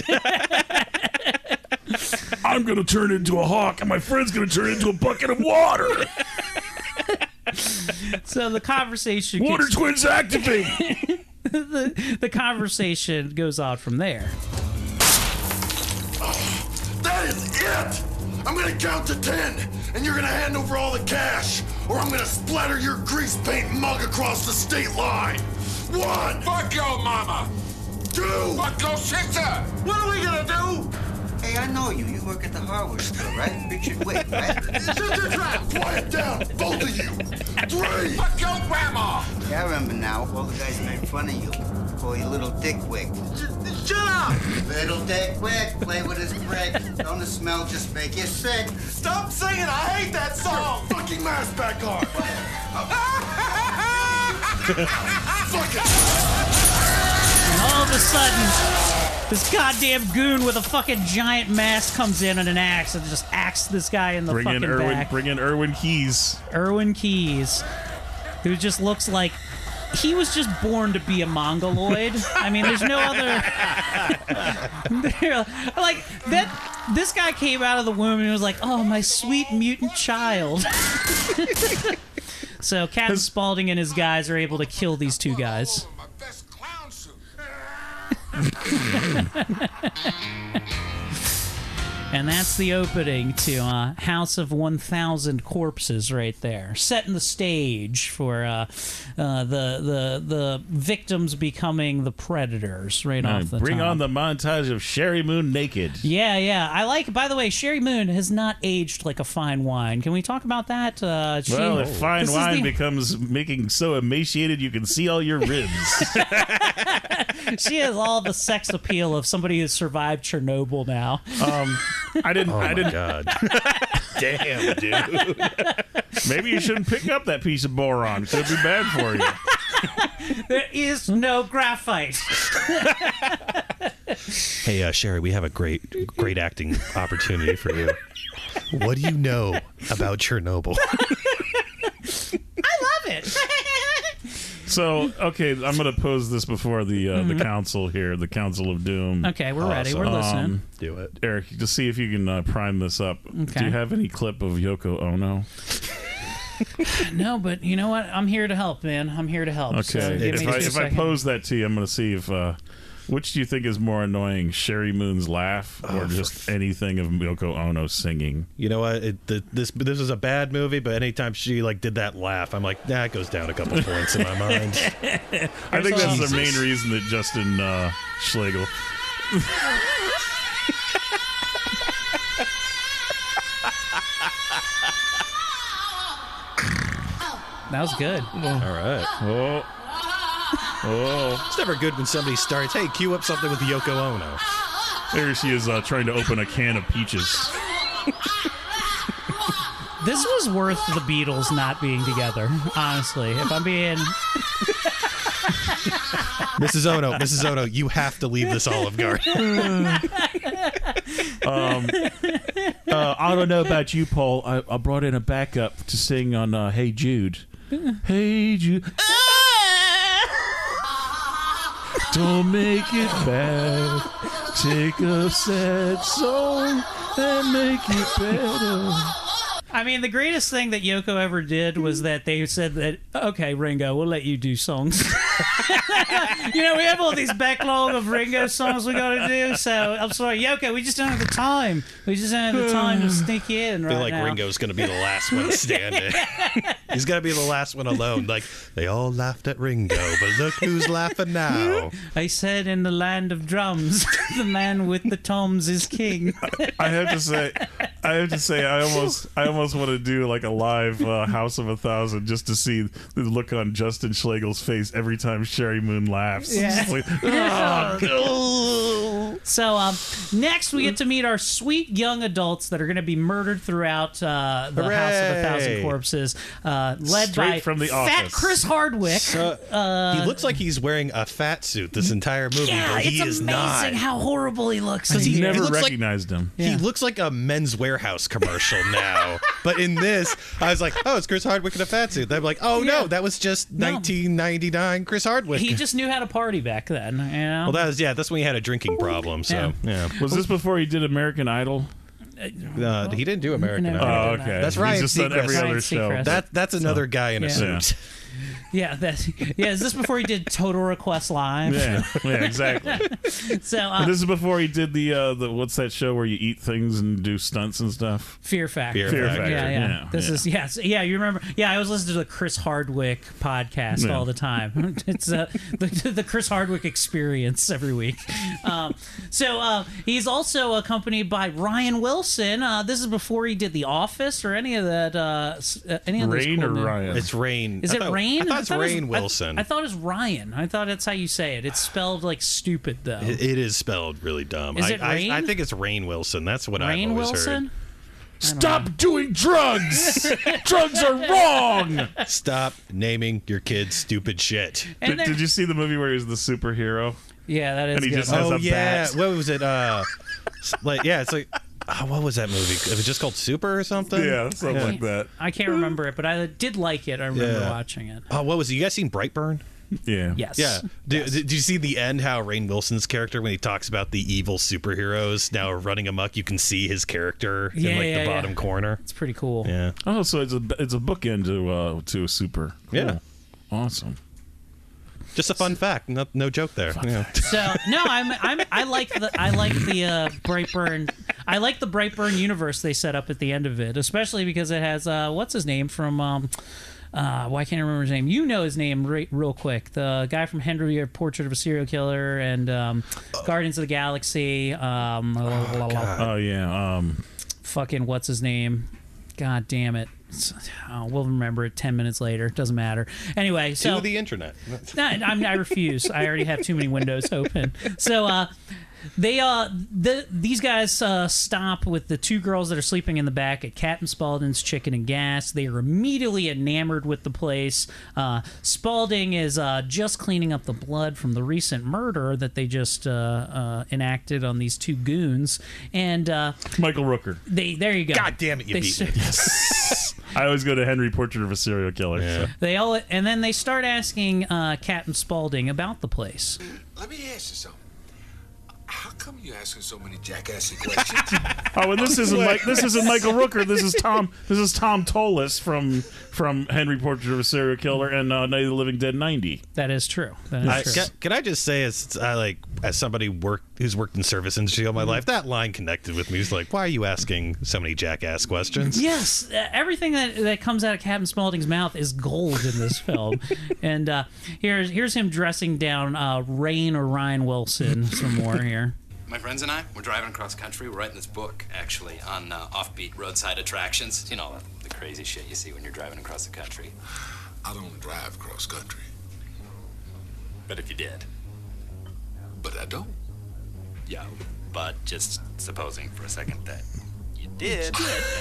I'm gonna turn into a hawk, and my friend's gonna turn into a bucket of water. So the conversation Water twins activate. the conversation goes on from there. That is it! I'm gonna count to 10, and you're gonna hand over all the cash, or I'm gonna splatter your grease paint mug across the state line. 1. Fuck your mama. 2. Fuck your sister. What are we gonna do? Hey, I know you. You work at the hardware store, right? Richard Wick, right? Shut your trap! Quiet down, both of you. 3. Fuck your grandma. Yeah, I remember now. All the guys made fun of you. Call you Little Dick Wick. Shut up. Little Dick Wick, play with his brick. Don't the smell just make you sick? Stop singing! I hate that song! Get your fucking mask back on! Fuck it! And all of a sudden, this goddamn goon with a fucking giant mask comes in and an axe and just axes this guy in the fucking back. Bring in Erwin Keys. Erwin Keys, who just looks like he was just born to be a mongoloid. I mean, there's no other. Like that. This guy came out of the womb and was like, "Oh, my sweet mutant child." So Captain Spaulding and his guys are able to kill these two guys. My best clown suit. And that's the opening to House of 1,000 Corpses right there. Setting the stage for the victims becoming the predators right off the Bring top. on the montage of Sherry Moon naked. Yeah. I like, by the way, Sherry Moon has not aged like a fine wine. Can we talk about that? Well, if fine wine becomes making so emaciated you can see all your ribs. She has all the sex appeal of somebody who survived Chernobyl now. I didn't. God. Damn, dude. Maybe you shouldn't pick up that piece of boron. Could be bad for you. There is no graphite. Hey, Sherry, we have a great acting opportunity for you. What do you know about Chernobyl? I love it. So, okay, I'm going to pose this before the council here, the Council of Doom. Okay, we're ready. We're listening. Do it. Eric, just see if you can prime this up. Okay. Do you have any clip of Yoko Ono? No, but you know what? I'm here to help, man. I'm here to help. Okay. So give me If I pose that to you, I'm going to see if... which do you think is more annoying, Sherry Moon's laugh or just anything of Yoko Ono singing? You know what? This is a bad movie, but anytime she did that laugh, I'm like, it goes down a couple points in my mind. I think that's the main reason that Justin Schlegel. That was good. All right. Oh. It's never good when somebody starts, hey, cue up something with Yoko Ono. There she is trying to open a can of peaches. This was worth the Beatles not being together, honestly. If I'm being... Mrs. Ono, you have to leave this Olive Garden. I don't know about you, Paul. I brought in a backup to sing on Hey Jude. Hey Jude. Don't make it bad. Take a sad song and make it better. I mean, the greatest thing that Yoko ever did was that they said that, okay, Ringo, we'll let you do songs. You know, we have all these backlog of Ringo songs we got to do, so I'm sorry, Yoko, we just don't have the time. We just don't have the time to sneak in I right feel like now. Ringo's going to be the last one standing. He's going to be the last one alone. Like, they all laughed at Ringo, but look who's laughing now. I said in the land of drums, the man with the toms is king. I have to say, I almost want to do like a live House of 1,000 just to see the look on Justin Schlegel's face every time Sherry Moon laughs. Yeah. It's like, oh. So next we get to meet our sweet young adults that are going to be murdered throughout the House of 1,000 Corpses, led Straight by from The Fat Office. Chris Hardwick. He looks like he's wearing a fat suit this entire movie, Yeah, but he it's is amazing not. how horrible he looks. in He here. never looks like- recognized him. He looks like a Men's Warehouse commercial now. But in this, I was like, oh, it's Chris Hardwick in a fat suit. They're like, oh, no, that was just 1999 Chris Hardwick. He just knew how to party back then, you know? Well, that's when he had a drinking problem. So, yeah. Was this before he did American Idol? He didn't do American No, Idol. Oh, no, okay. That's He's Ryan just done every Seacrest. other Ryan show. Seacrest. That's another guy in a Yeah. suit. Yeah, is this before he did Total Request Live? Yeah, exactly. So, And this is before he did the what's that show where you eat things and do stunts and stuff? Fear Factor. Fear Factor. Yeah. This is you remember? Yeah, I was listening to the Chris Hardwick podcast all the time. It's the Chris Hardwick experience every week. So he's also accompanied by Ryan Wilson. This is before he did The Office or any of that. Any of those Rain cool or movies. Ryan? It's Rain. Is it Rain? I thought it's it was- Rain Wilson. I thought it was Ryan. I thought that's how you say it. It's spelled like stupid though. It is spelled really dumb. Is it Rain? I think it's Rain Wilson. That's what Rain I've always Wilson. Stop doing drugs! Drugs are wrong! heard. Stop naming your kids stupid shit. And Did you see the movie where he was the superhero? Yeah, that is And he good. just has Oh a yeah, bat. what was it? It's like what was that movie? It was just called Super or something. Yeah, something like that. I can't remember it, but I did like it. I remember Yeah. watching it. Oh, what was it? You guys seen Brightburn? Yeah. Yes. Yeah. Did you see the end? How Rainn Wilson's character, when he talks about the evil superheroes now running amok, you can see his character in like the bottom corner. It's pretty cool. Yeah. Oh, so it's a bookend to a super. Cool. Yeah. Awesome. Just a fun fact. No joke there. Yeah. So no, I like the Brightburn. I like the Brightburn universe they set up at the end of it, especially because it has what's his name from why can't I remember his name? You know his name real quick. The guy from Henry, Portrait of a Serial Killer, and Guardians of the Galaxy. Oh yeah. Fucking what's his name? God damn it. We'll remember it 10 minutes later. It doesn't matter. Anyway, so To the internet. no, I refuse. I already have too many windows open. So these guys stop with the two girls that are sleeping in the back at Captain Spaulding's Chicken and Gas. They are immediately enamored with the place. Spaulding is just cleaning up the blood from the recent murder that they just enacted on these two goons. And Michael Rooker. there you go. God damn it, you beat me. I always go to Henry, Portrait of a Serial Killer. Yeah. So. And then they start asking Captain Spaulding about the place. Let me ask you something. How come you asking so many jackassy questions? Oh, and this isn't Michael Rooker. This is Tom Tollis from Henry, Portrait of a Serial Killer and Night of the Living Dead 90. That is true. That is true. Can I just say, as somebody who's worked in service industry all my life, that line connected with me. He's like, why are you asking so many jackass questions? Yes, everything that comes out of Captain Spaulding's mouth is gold in this film. And here's him dressing down Rain or Ryan Wilson some more here. My friends and I, we're driving across country. We're writing this book, actually, on offbeat roadside attractions. You know, the crazy shit you see when you're driving across the country. I don't drive cross country, But if you did. but I don't. Yeah, but just supposing for a second that you did.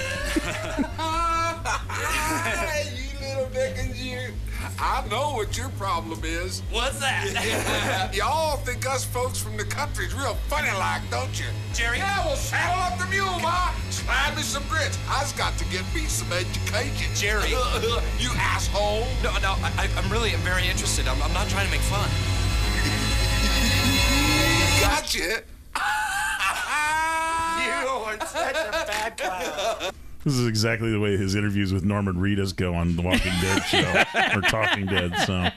You little Dickens, you. I know what your problem is. What's that? Y'all think us folks from the country's real funny like, don't you? Jerry? Yeah, well, saddle up the mule, Ma. Slide me some grits. I's got to get me some education. Jerry. You asshole. No, I'm very interested. I'm not trying to make fun. Gotcha. You are such a bad clown. This is exactly the way his interviews with Norman Reedus go on the Walking Dead show or Talking Dead.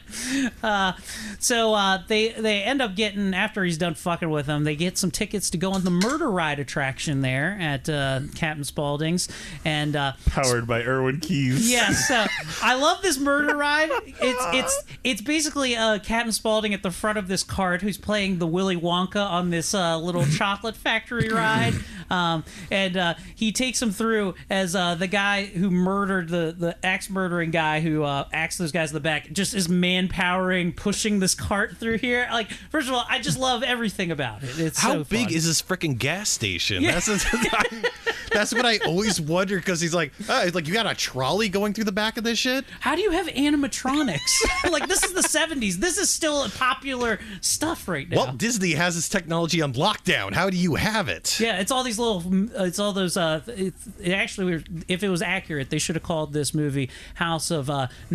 So they end up getting, after he's done fucking with them, they get some tickets to go on the Murder Ride attraction there at Captain Spaulding's, and powered by Irwin Keyes. Yes, I love this Murder Ride. It's basically Captain Spaulding at the front of this cart who's playing the Willy Wonka on this little chocolate factory ride, and he takes him through as the guy who murdered the axe murdering guy who axed those guys in the back just is manpowering pushing this cart through here. Like, first of all, I just love everything about it. It's how so big fun. is this freaking gas station? Yeah. That's what I always wonder, because he's like, you got a trolley going through the back of this shit? How do you have animatronics? Like, this is the 70s. This is still popular stuff right now. Walt Disney has this technology on lockdown. How do you have it? Yeah, it's all these little. It's all those. It actually, if it was accurate, they should have called this movie House of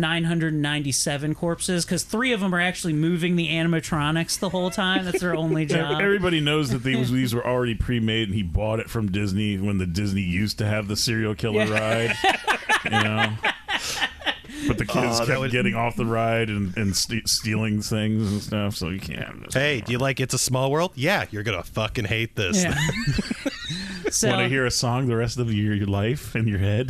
997 Corpses, because 3 of them are actually moving the animatronics the whole time. That's their only job. Everybody knows that these were already pre-made, and he bought it from Disney when the Disney used to have the serial killer ride. You know. But the kids kept getting off the ride and stealing things and stuff, so you can't. Hey, do you like It's a Small World? Yeah, you're gonna fucking hate this. Yeah. So, want to hear a song the rest of your life in your head?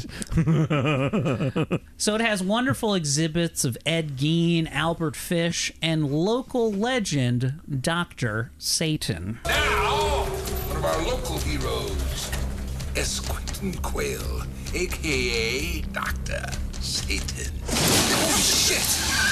So it has wonderful exhibits of Ed Gein, Albert Fish, and local legend Dr. Satan. Now, one of our local heroes, S. Quentin Quayle, a.k.a. Dr. Satan. Oh, shit!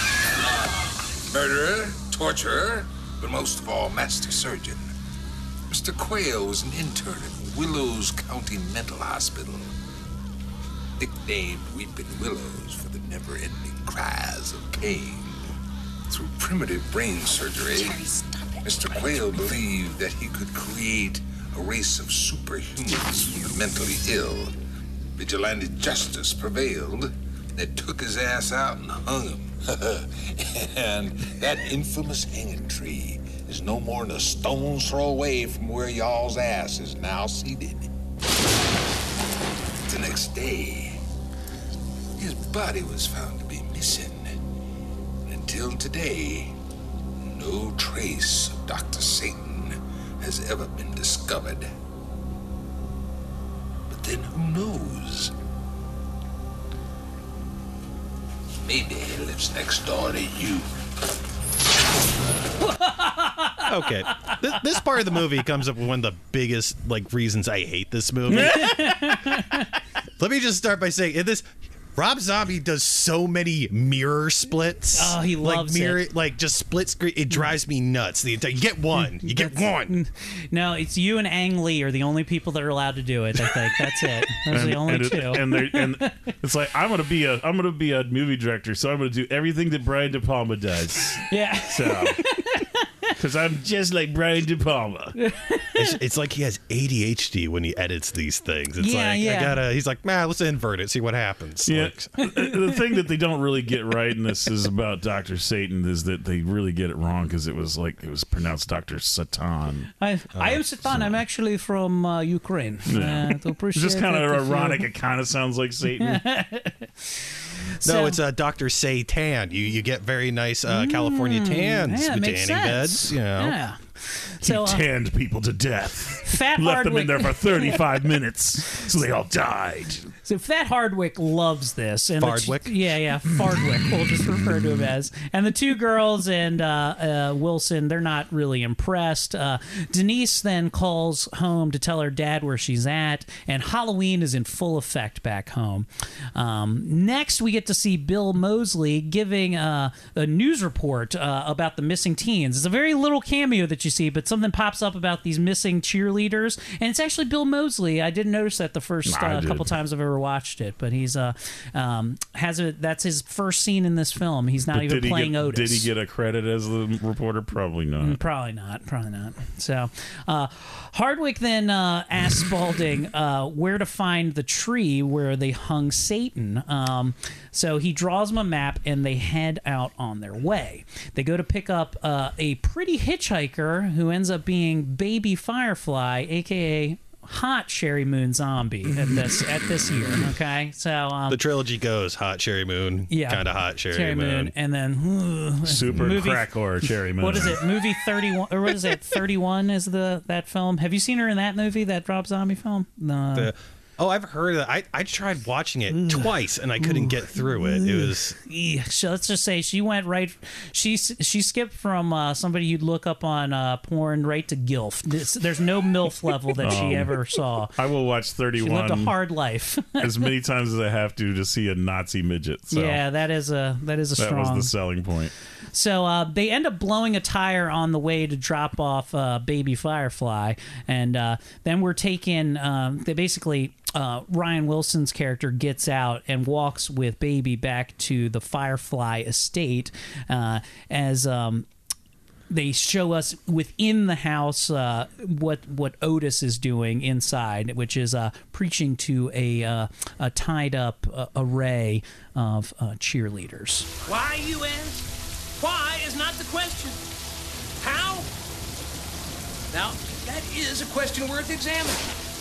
Murderer, torturer, but most of all, master surgeon. Mr. Quayle was an intern at Willows County Mental Hospital. Nicknamed Weeping Willows for the never-ending cries of pain. Through primitive brain surgery, Mr. Quayle believed that he could create a race of superhumans from the mentally ill. Vigilante justice prevailed. They took his ass out and hung him. And that infamous hanging tree is no more than a stone's throw away from where y'all's ass is now seated. The next day, his body was found to be missing. And until today, no trace of Dr. Satan has ever been discovered. But then who knows? Maybe he lives next door to you. Okay, this part of the movie comes up with one of the biggest reasons I hate this movie. Let me just start by saying Rob Zombie does so many mirror splits. Oh, he loves it. Just split screen. It drives me nuts. You get one. You get one. No, it's you and Ang Lee are the only people that are allowed to do it. I think that's it. Those are the only two. And it's like I'm gonna be a movie director, so I'm gonna do everything that Brian De Palma does. Yeah. So. Because I'm just like Brian De Palma. It's like he has ADHD when he edits these things. It's he's like, let's invert it, see what happens. Yeah. The thing that they don't really get right in this is about Dr. Satan is that they really get it wrong, because it was pronounced Dr. Satan. I am Satan. I'm actually from Ukraine. Yeah. It's just kind of ironic. It kind of sounds like Satan. No, it's Dr. Satan. You get very nice California tans with tanning beds. You know. Yeah. He tanned people to death. Fat Left them in Hardwick. there for 35 minutes, so they all died. So Fat Hardwick loves this. And Fardwick? Fardwick. We'll just refer to him as. And the two girls and Wilson, they're not really impressed. Denise then calls home to tell her dad where she's at, and Halloween is in full effect back home. Next, we get to see Bill Moseley giving a news report about the missing teens. It's a very little cameo that you see, but something pops up about these missing cheerleaders, and it's actually Bill Moseley. I didn't notice that the first couple times I've ever watched it, but he's that's his first scene in this film. He's not even playing Otis. Did he get a credit as the reporter? Probably not. Probably not. So Hardwick then asks Spaulding where to find the tree where they hung Satan. So he draws him a map, and they head out on their way. They go to pick up a pretty hitchhiker who ends up being Baby Firefly, a.k.a. hot Sherry Moon zombie at this year. Okay, so the trilogy goes hot Sherry Moon, kind of hot Sherry Moon, and then super crack whore Sherry Moon. What is it? Movie 31, or what is it? 31 is that film? Have you seen her in that movie? That Rob Zombie film? No. I've heard of it. I tried watching it twice and I couldn't get through it. It was. So let's just say she went right. She skipped from somebody you'd look up on porn right to gilf. There's no MILF level that she ever saw. I will watch 31. She lived a hard life. as many times as I have to see a Nazi midget. So yeah, that is a strong. That was the selling point. So they end up blowing a tire on the way to drop off baby Firefly, and then we're taken. They basically. Ryan Wilson's character gets out and walks with baby back to the Firefly estate as they show us within the house what Otis is doing inside, which is preaching to a tied up array of cheerleaders. Why, you ask? Why is not the question. How? Now, that is a question worth examining.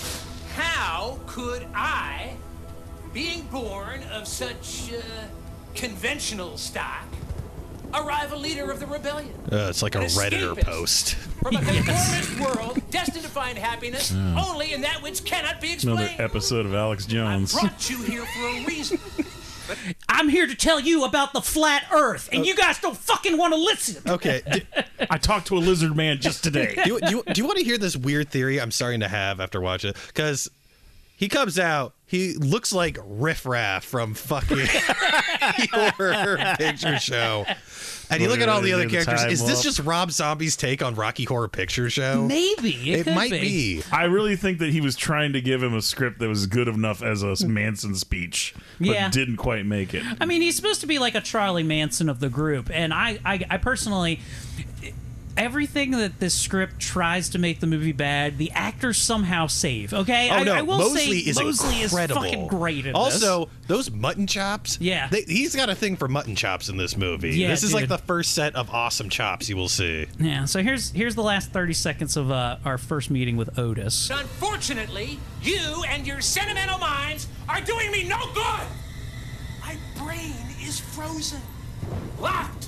How could I, being born of such conventional stock, arrive a leader of the rebellion? It's like a Redditor post. From a conformist world destined to find happiness only in that which cannot be explained. Another episode of Alex Jones. I brought you here for a reason. I'm here to tell you about the flat Earth, and you guys don't fucking want to listen. Okay. I talked to a lizard man just today. Do you want to hear this weird theory I'm starting to have after watching it? Because he comes out, he looks like Riff Raff from fucking Horror Picture Show. And you look at all the other characters. Is this just Rob Zombie's take on Rocky Horror Picture Show? Maybe. It might be. I really think that he was trying to give him a script that was good enough as a Manson speech, but didn't quite make it. I mean, he's supposed to be like a Charlie Manson of the group, and I personally... Everything that this script tries to make the movie bad, the actors somehow save. Okay, I will Mosley say is Mosley incredible. is fucking great in also, this. those mutton chops. Yeah, he's got a thing for mutton chops in this movie. Yeah, this is dude. like the first set of awesome chops you will see. Yeah. So here's the last 30 seconds of our first meeting with Otis. Unfortunately, you and your sentimental minds are doing me no good. My brain is frozen, locked.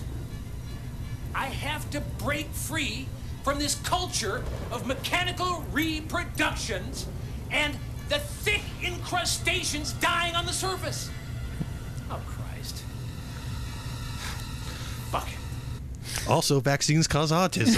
I have to break free from this culture of mechanical reproductions and the thick incrustations dying on the surface. Oh, Christ. Fuck it. Also, vaccines cause autism.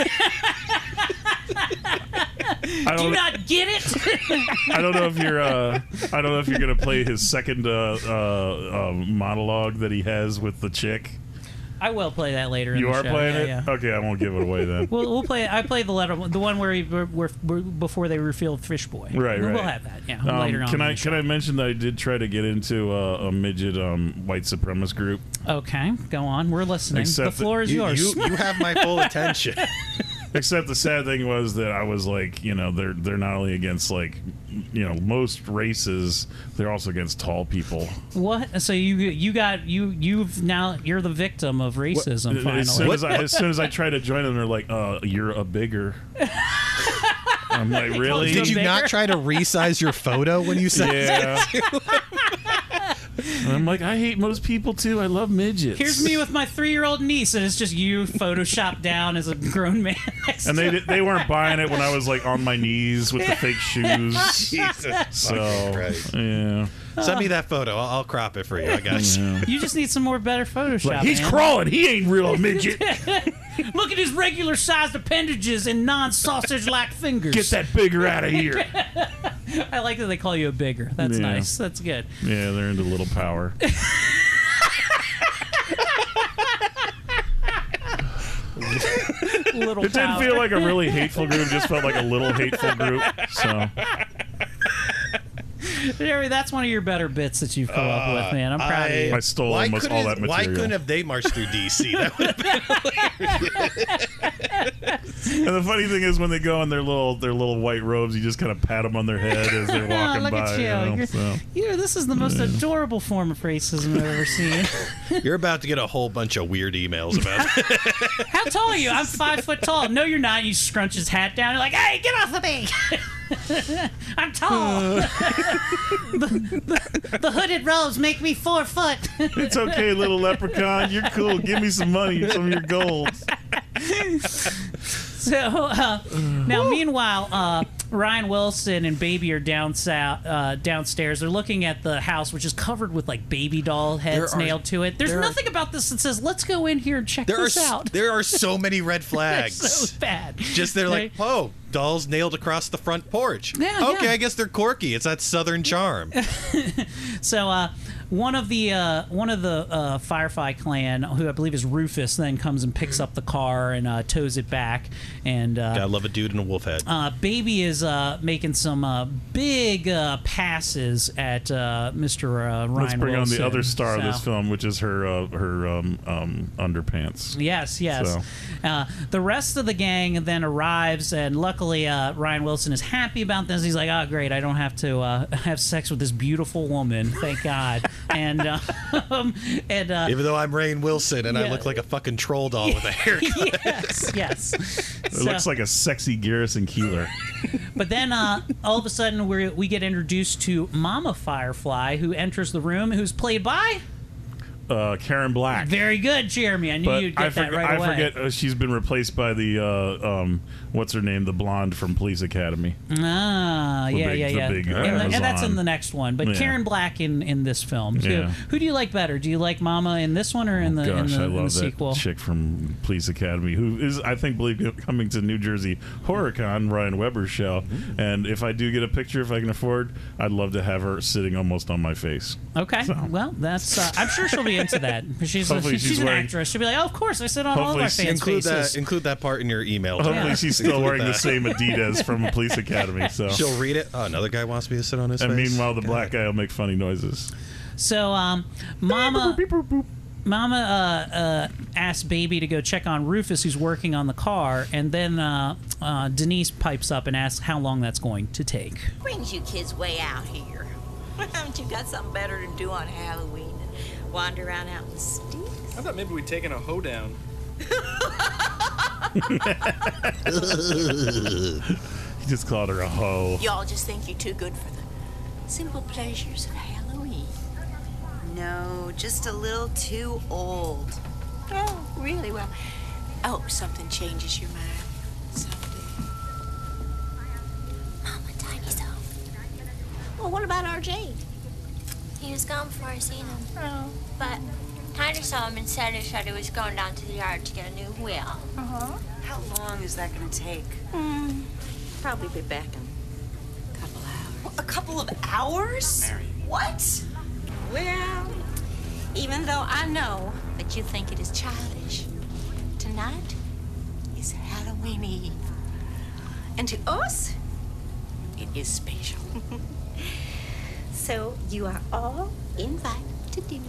Do you not get it? I don't know if you're. I don't know if you're gonna play his second monologue that he has with the chick. I will play that later. You in the are show. playing it? Yeah. Okay, I won't give it away then. We'll play. I played the letter, the one where before they revealed Fish Boy. Right. We'll have that. Yeah, later on. Can I mention that I did try to get into a midget white supremacist group? Okay, go on. We're listening. The floor is yours. You have my full attention. Except the sad thing was that I was like, they're not only against most races, they're also against tall people. What? So you've now you're the victim of racism. Finally, as soon as I try to join them, they're like, "You're a bigger." I'm like, really? Did you not try to resize your photo when you said that? And I'm like, I hate most people too. I love midgets. Here's me with my 3-year-old niece, and it's just you photoshopped down as a grown man. And they weren't buying it when I was like on my knees with the fake shoes. Jesus. So yeah. Send me that photo. I'll crop it for you. I guess. Yeah. You just need some more better Photoshop. Like, he's man. crawling. He ain't real midget. Look at his regular-sized appendages and non-sausage-like fingers. Get that bigger out of here. I like that they call you a bigger. That's nice. That's good. Yeah, they're into little power. Little it didn't feel like a really hateful group. It just felt like a little hateful group. So. Jerry, that's one of your better bits that you've come up with, man. I'm proud of you. I stole almost all that material. Why couldn't have they marched through D.C.? That would have been hilarious. And the funny thing is, when they go in their little white robes, you just kind of pat them on their head as they're walking look by. at you. This is the most adorable form of racism I've ever seen. You're about to get a whole bunch of weird emails about it. How tall are you? I'm 5 foot tall. No, you're not. You scrunch his hat down. You're like, hey, get off of me. I'm tall. the hooded robes make me 4 foot. It's okay, little leprechaun. You're cool. Give me some money, some of your gold. So now, meanwhile, Ryan Wilson and Baby are downstairs. They're looking at the house, which is covered with like baby doll heads nailed to it. There's nothing about this that says, "Let's go in here and check this out." There are so many red flags. So bad. Just they're like, oh, dolls nailed across the front porch. Yeah, okay, yeah. I guess they're quirky. It's that Southern charm. So one of the Firefly clan, who I believe is Rufus, then comes and picks up the car and tows it back. And gotta love a dude in a wolf head. Baby is making some big passes at Mr. Ryan Wilson. Let's bring on the other star of this film, which is her underpants. Yes. So. The rest of the gang then arrives, and luckily Ryan Wilson is happy about this. He's like, "Oh, great! I don't have to have sex with this beautiful woman, thank God." And even though I'm Rainn Wilson and I look like a fucking troll doll with a haircut. yes. It looks like a sexy Garrison Keillor. But then all of a sudden we get introduced to Mama Firefly, who enters the room, who's played by Karen Black. Very good, Jeremy. I knew you'd get that right away. I forget she's been replaced by the what's her name, the blonde from Police Academy. Yeah. And that's in the next one. But Yeah. Karen Black in this film too. Yeah. Who do you like better? Do you like Mama in this one or in the I love that sequel? chick from Police Academy, who is, I think, coming to New Jersey HorrorCon, Ryan Weber's show. And if I do get a picture, if I can afford, I'd love to have her sitting almost on my face. Okay, well, that's. I'm sure she'll be into that. She's an actress. She'll be like, "Oh, of course, I sit on all of our fans' faces." Include that part in your email. Hopefully, she's still wearing the same Adidas from Police Academy. So she'll read it. Oh, another guy wants me to sit on his face. And meanwhile, the black guy will make funny noises. So, Mama asked Baby to go check on Rufus, who's working on the car, and then Denise pipes up and asks how long that's going to take. Brings you kids way out here. Haven't you got something better to do on Halloween than wander around out in the sticks? I thought maybe we'd taken a hoedown. He just called her a hoe. Y'all just think you're too good for the simple pleasures of Halloween. No, just a little too old. Oh, really? Well, I hope something changes your mind someday. Mama, Tiny's home. Well, what about RJ? He was gone before I seen him. Oh. But Tiny saw him and said he was going down to the yard to get a new wheel. Uh-huh. How long is that going to take? Probably be back in a couple hours. A couple of hours? Mary. What? Well, even though I know that you think it is childish, tonight is Halloween Eve. And to us, it is special. So you are all invited to dinner.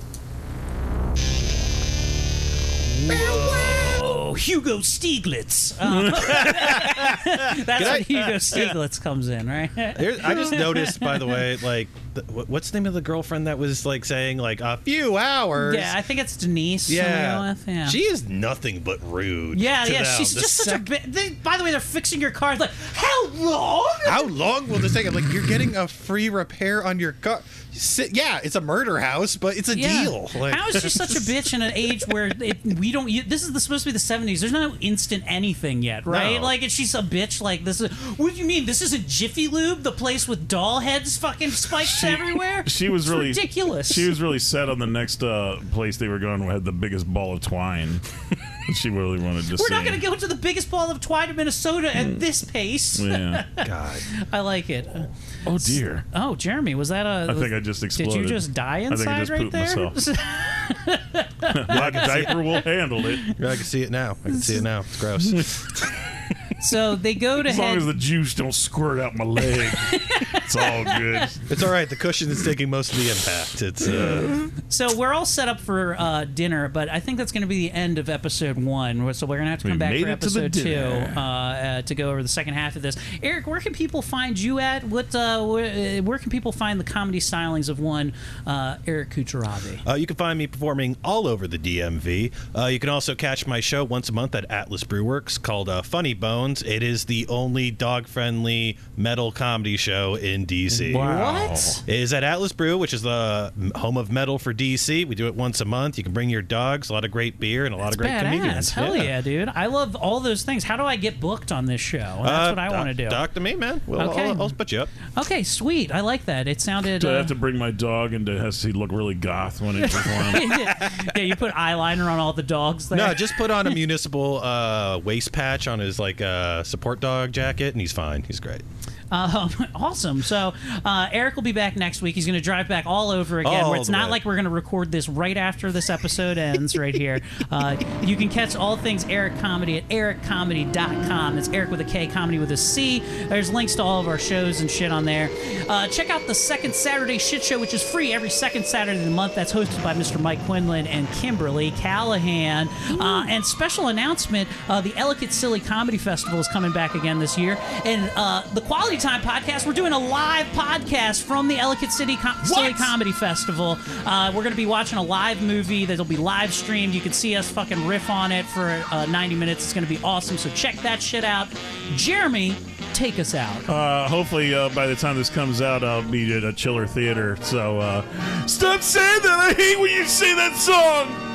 Whoa, Hugo Stieglitz. That's when Hugo Stieglitz comes in, right? I just noticed, by the way, like, what's the name of the girlfriend that was like saying like a few hours? Yeah, I think it's Denise. Yeah, yeah. She is nothing but rude. Yeah, to them. she's just such a bit. By the way, they're fixing your car. Like, how long? How long will this take? Like, you're getting a free repair on your car. Yeah, it's a murder house, but it's a deal. Like, how is she such a bitch in an age where we don't? This is supposed to be the 70s. There's no instant anything yet, right? No. Like, and she's a bitch. Like, this is. What do you mean? This isn't Jiffy Lube, the place with doll heads, fucking spikes everywhere. She was really ridiculous. She was really set on the next place they were going who had the biggest ball of twine. She really wanted to. We're not going to go to the biggest ball of twine in Minnesota at this pace. Yeah, God, I like it. Oh dear. Oh, Jeremy, was that a? I think I just exploded. Did you just die inside I think I just right pooped there? Myself. Black diaper will handle it. Yeah, I can see it now. It's gross. So they go to as long as the juice don't squirt out my leg, it's all good. It's all right. The cushion is taking most of the impact. It's So we're all set up for dinner, but I think that's going to be the end of episode 1. So we're going to have to come back for episode 2 to go over the second half of this. Eric, where can people find you at? Where can people find the comedy stylings of one Eric Kucheravi? You can find me performing all over the DMV. You can also catch my show once a month at Atlas Brewworks called Funny Bones. iTunes. It is the only dog-friendly metal comedy show in DC. Wow. What? It is at Atlas Brew, which is the home of metal for DC. We do it once a month. You can bring your dogs, a lot of great beer, and a lot of great Badass. comedians. Hell yeah, dude. I love all those things. How do I get booked on this show? That's what I want to do. Talk to me, man. Okay. I'll put you up. Okay, sweet. I like that. It sounded... Do I have to bring my dog and has he look really goth when he performs? Yeah, you put eyeliner on all the dogs there. No, just put on a municipal waist patch on his support dog jacket, and he's fine. He's great. Awesome. So Eric will be back next week. He's going to drive back all over again. Where it's not like we're going to record this right after this episode ends right here. You can catch all things Eric Comedy at ericcomedy.com. It's Eric with a K, Comedy with a C. There's links to all of our shows and shit on there. Check out the Second Saturday Shit Show, which is free every second Saturday of the month. That's hosted by Mr. Mike Quinlan and Kimberly Callahan. And special announcement, the Ellicott Silly Comedy Festival is coming back again this year. And the Quality Time podcast, we're doing a live podcast from the Ellicott Silly Comedy Festival. We're going to be watching a live movie that'll be live streamed. You can see us fucking riff on it for 90 minutes. It's going to be awesome, so check that shit out. Jeremy, take us out. Hopefully by the time this comes out, I'll be at a Chiller Theater. So stop saying that. I hate when you say that song.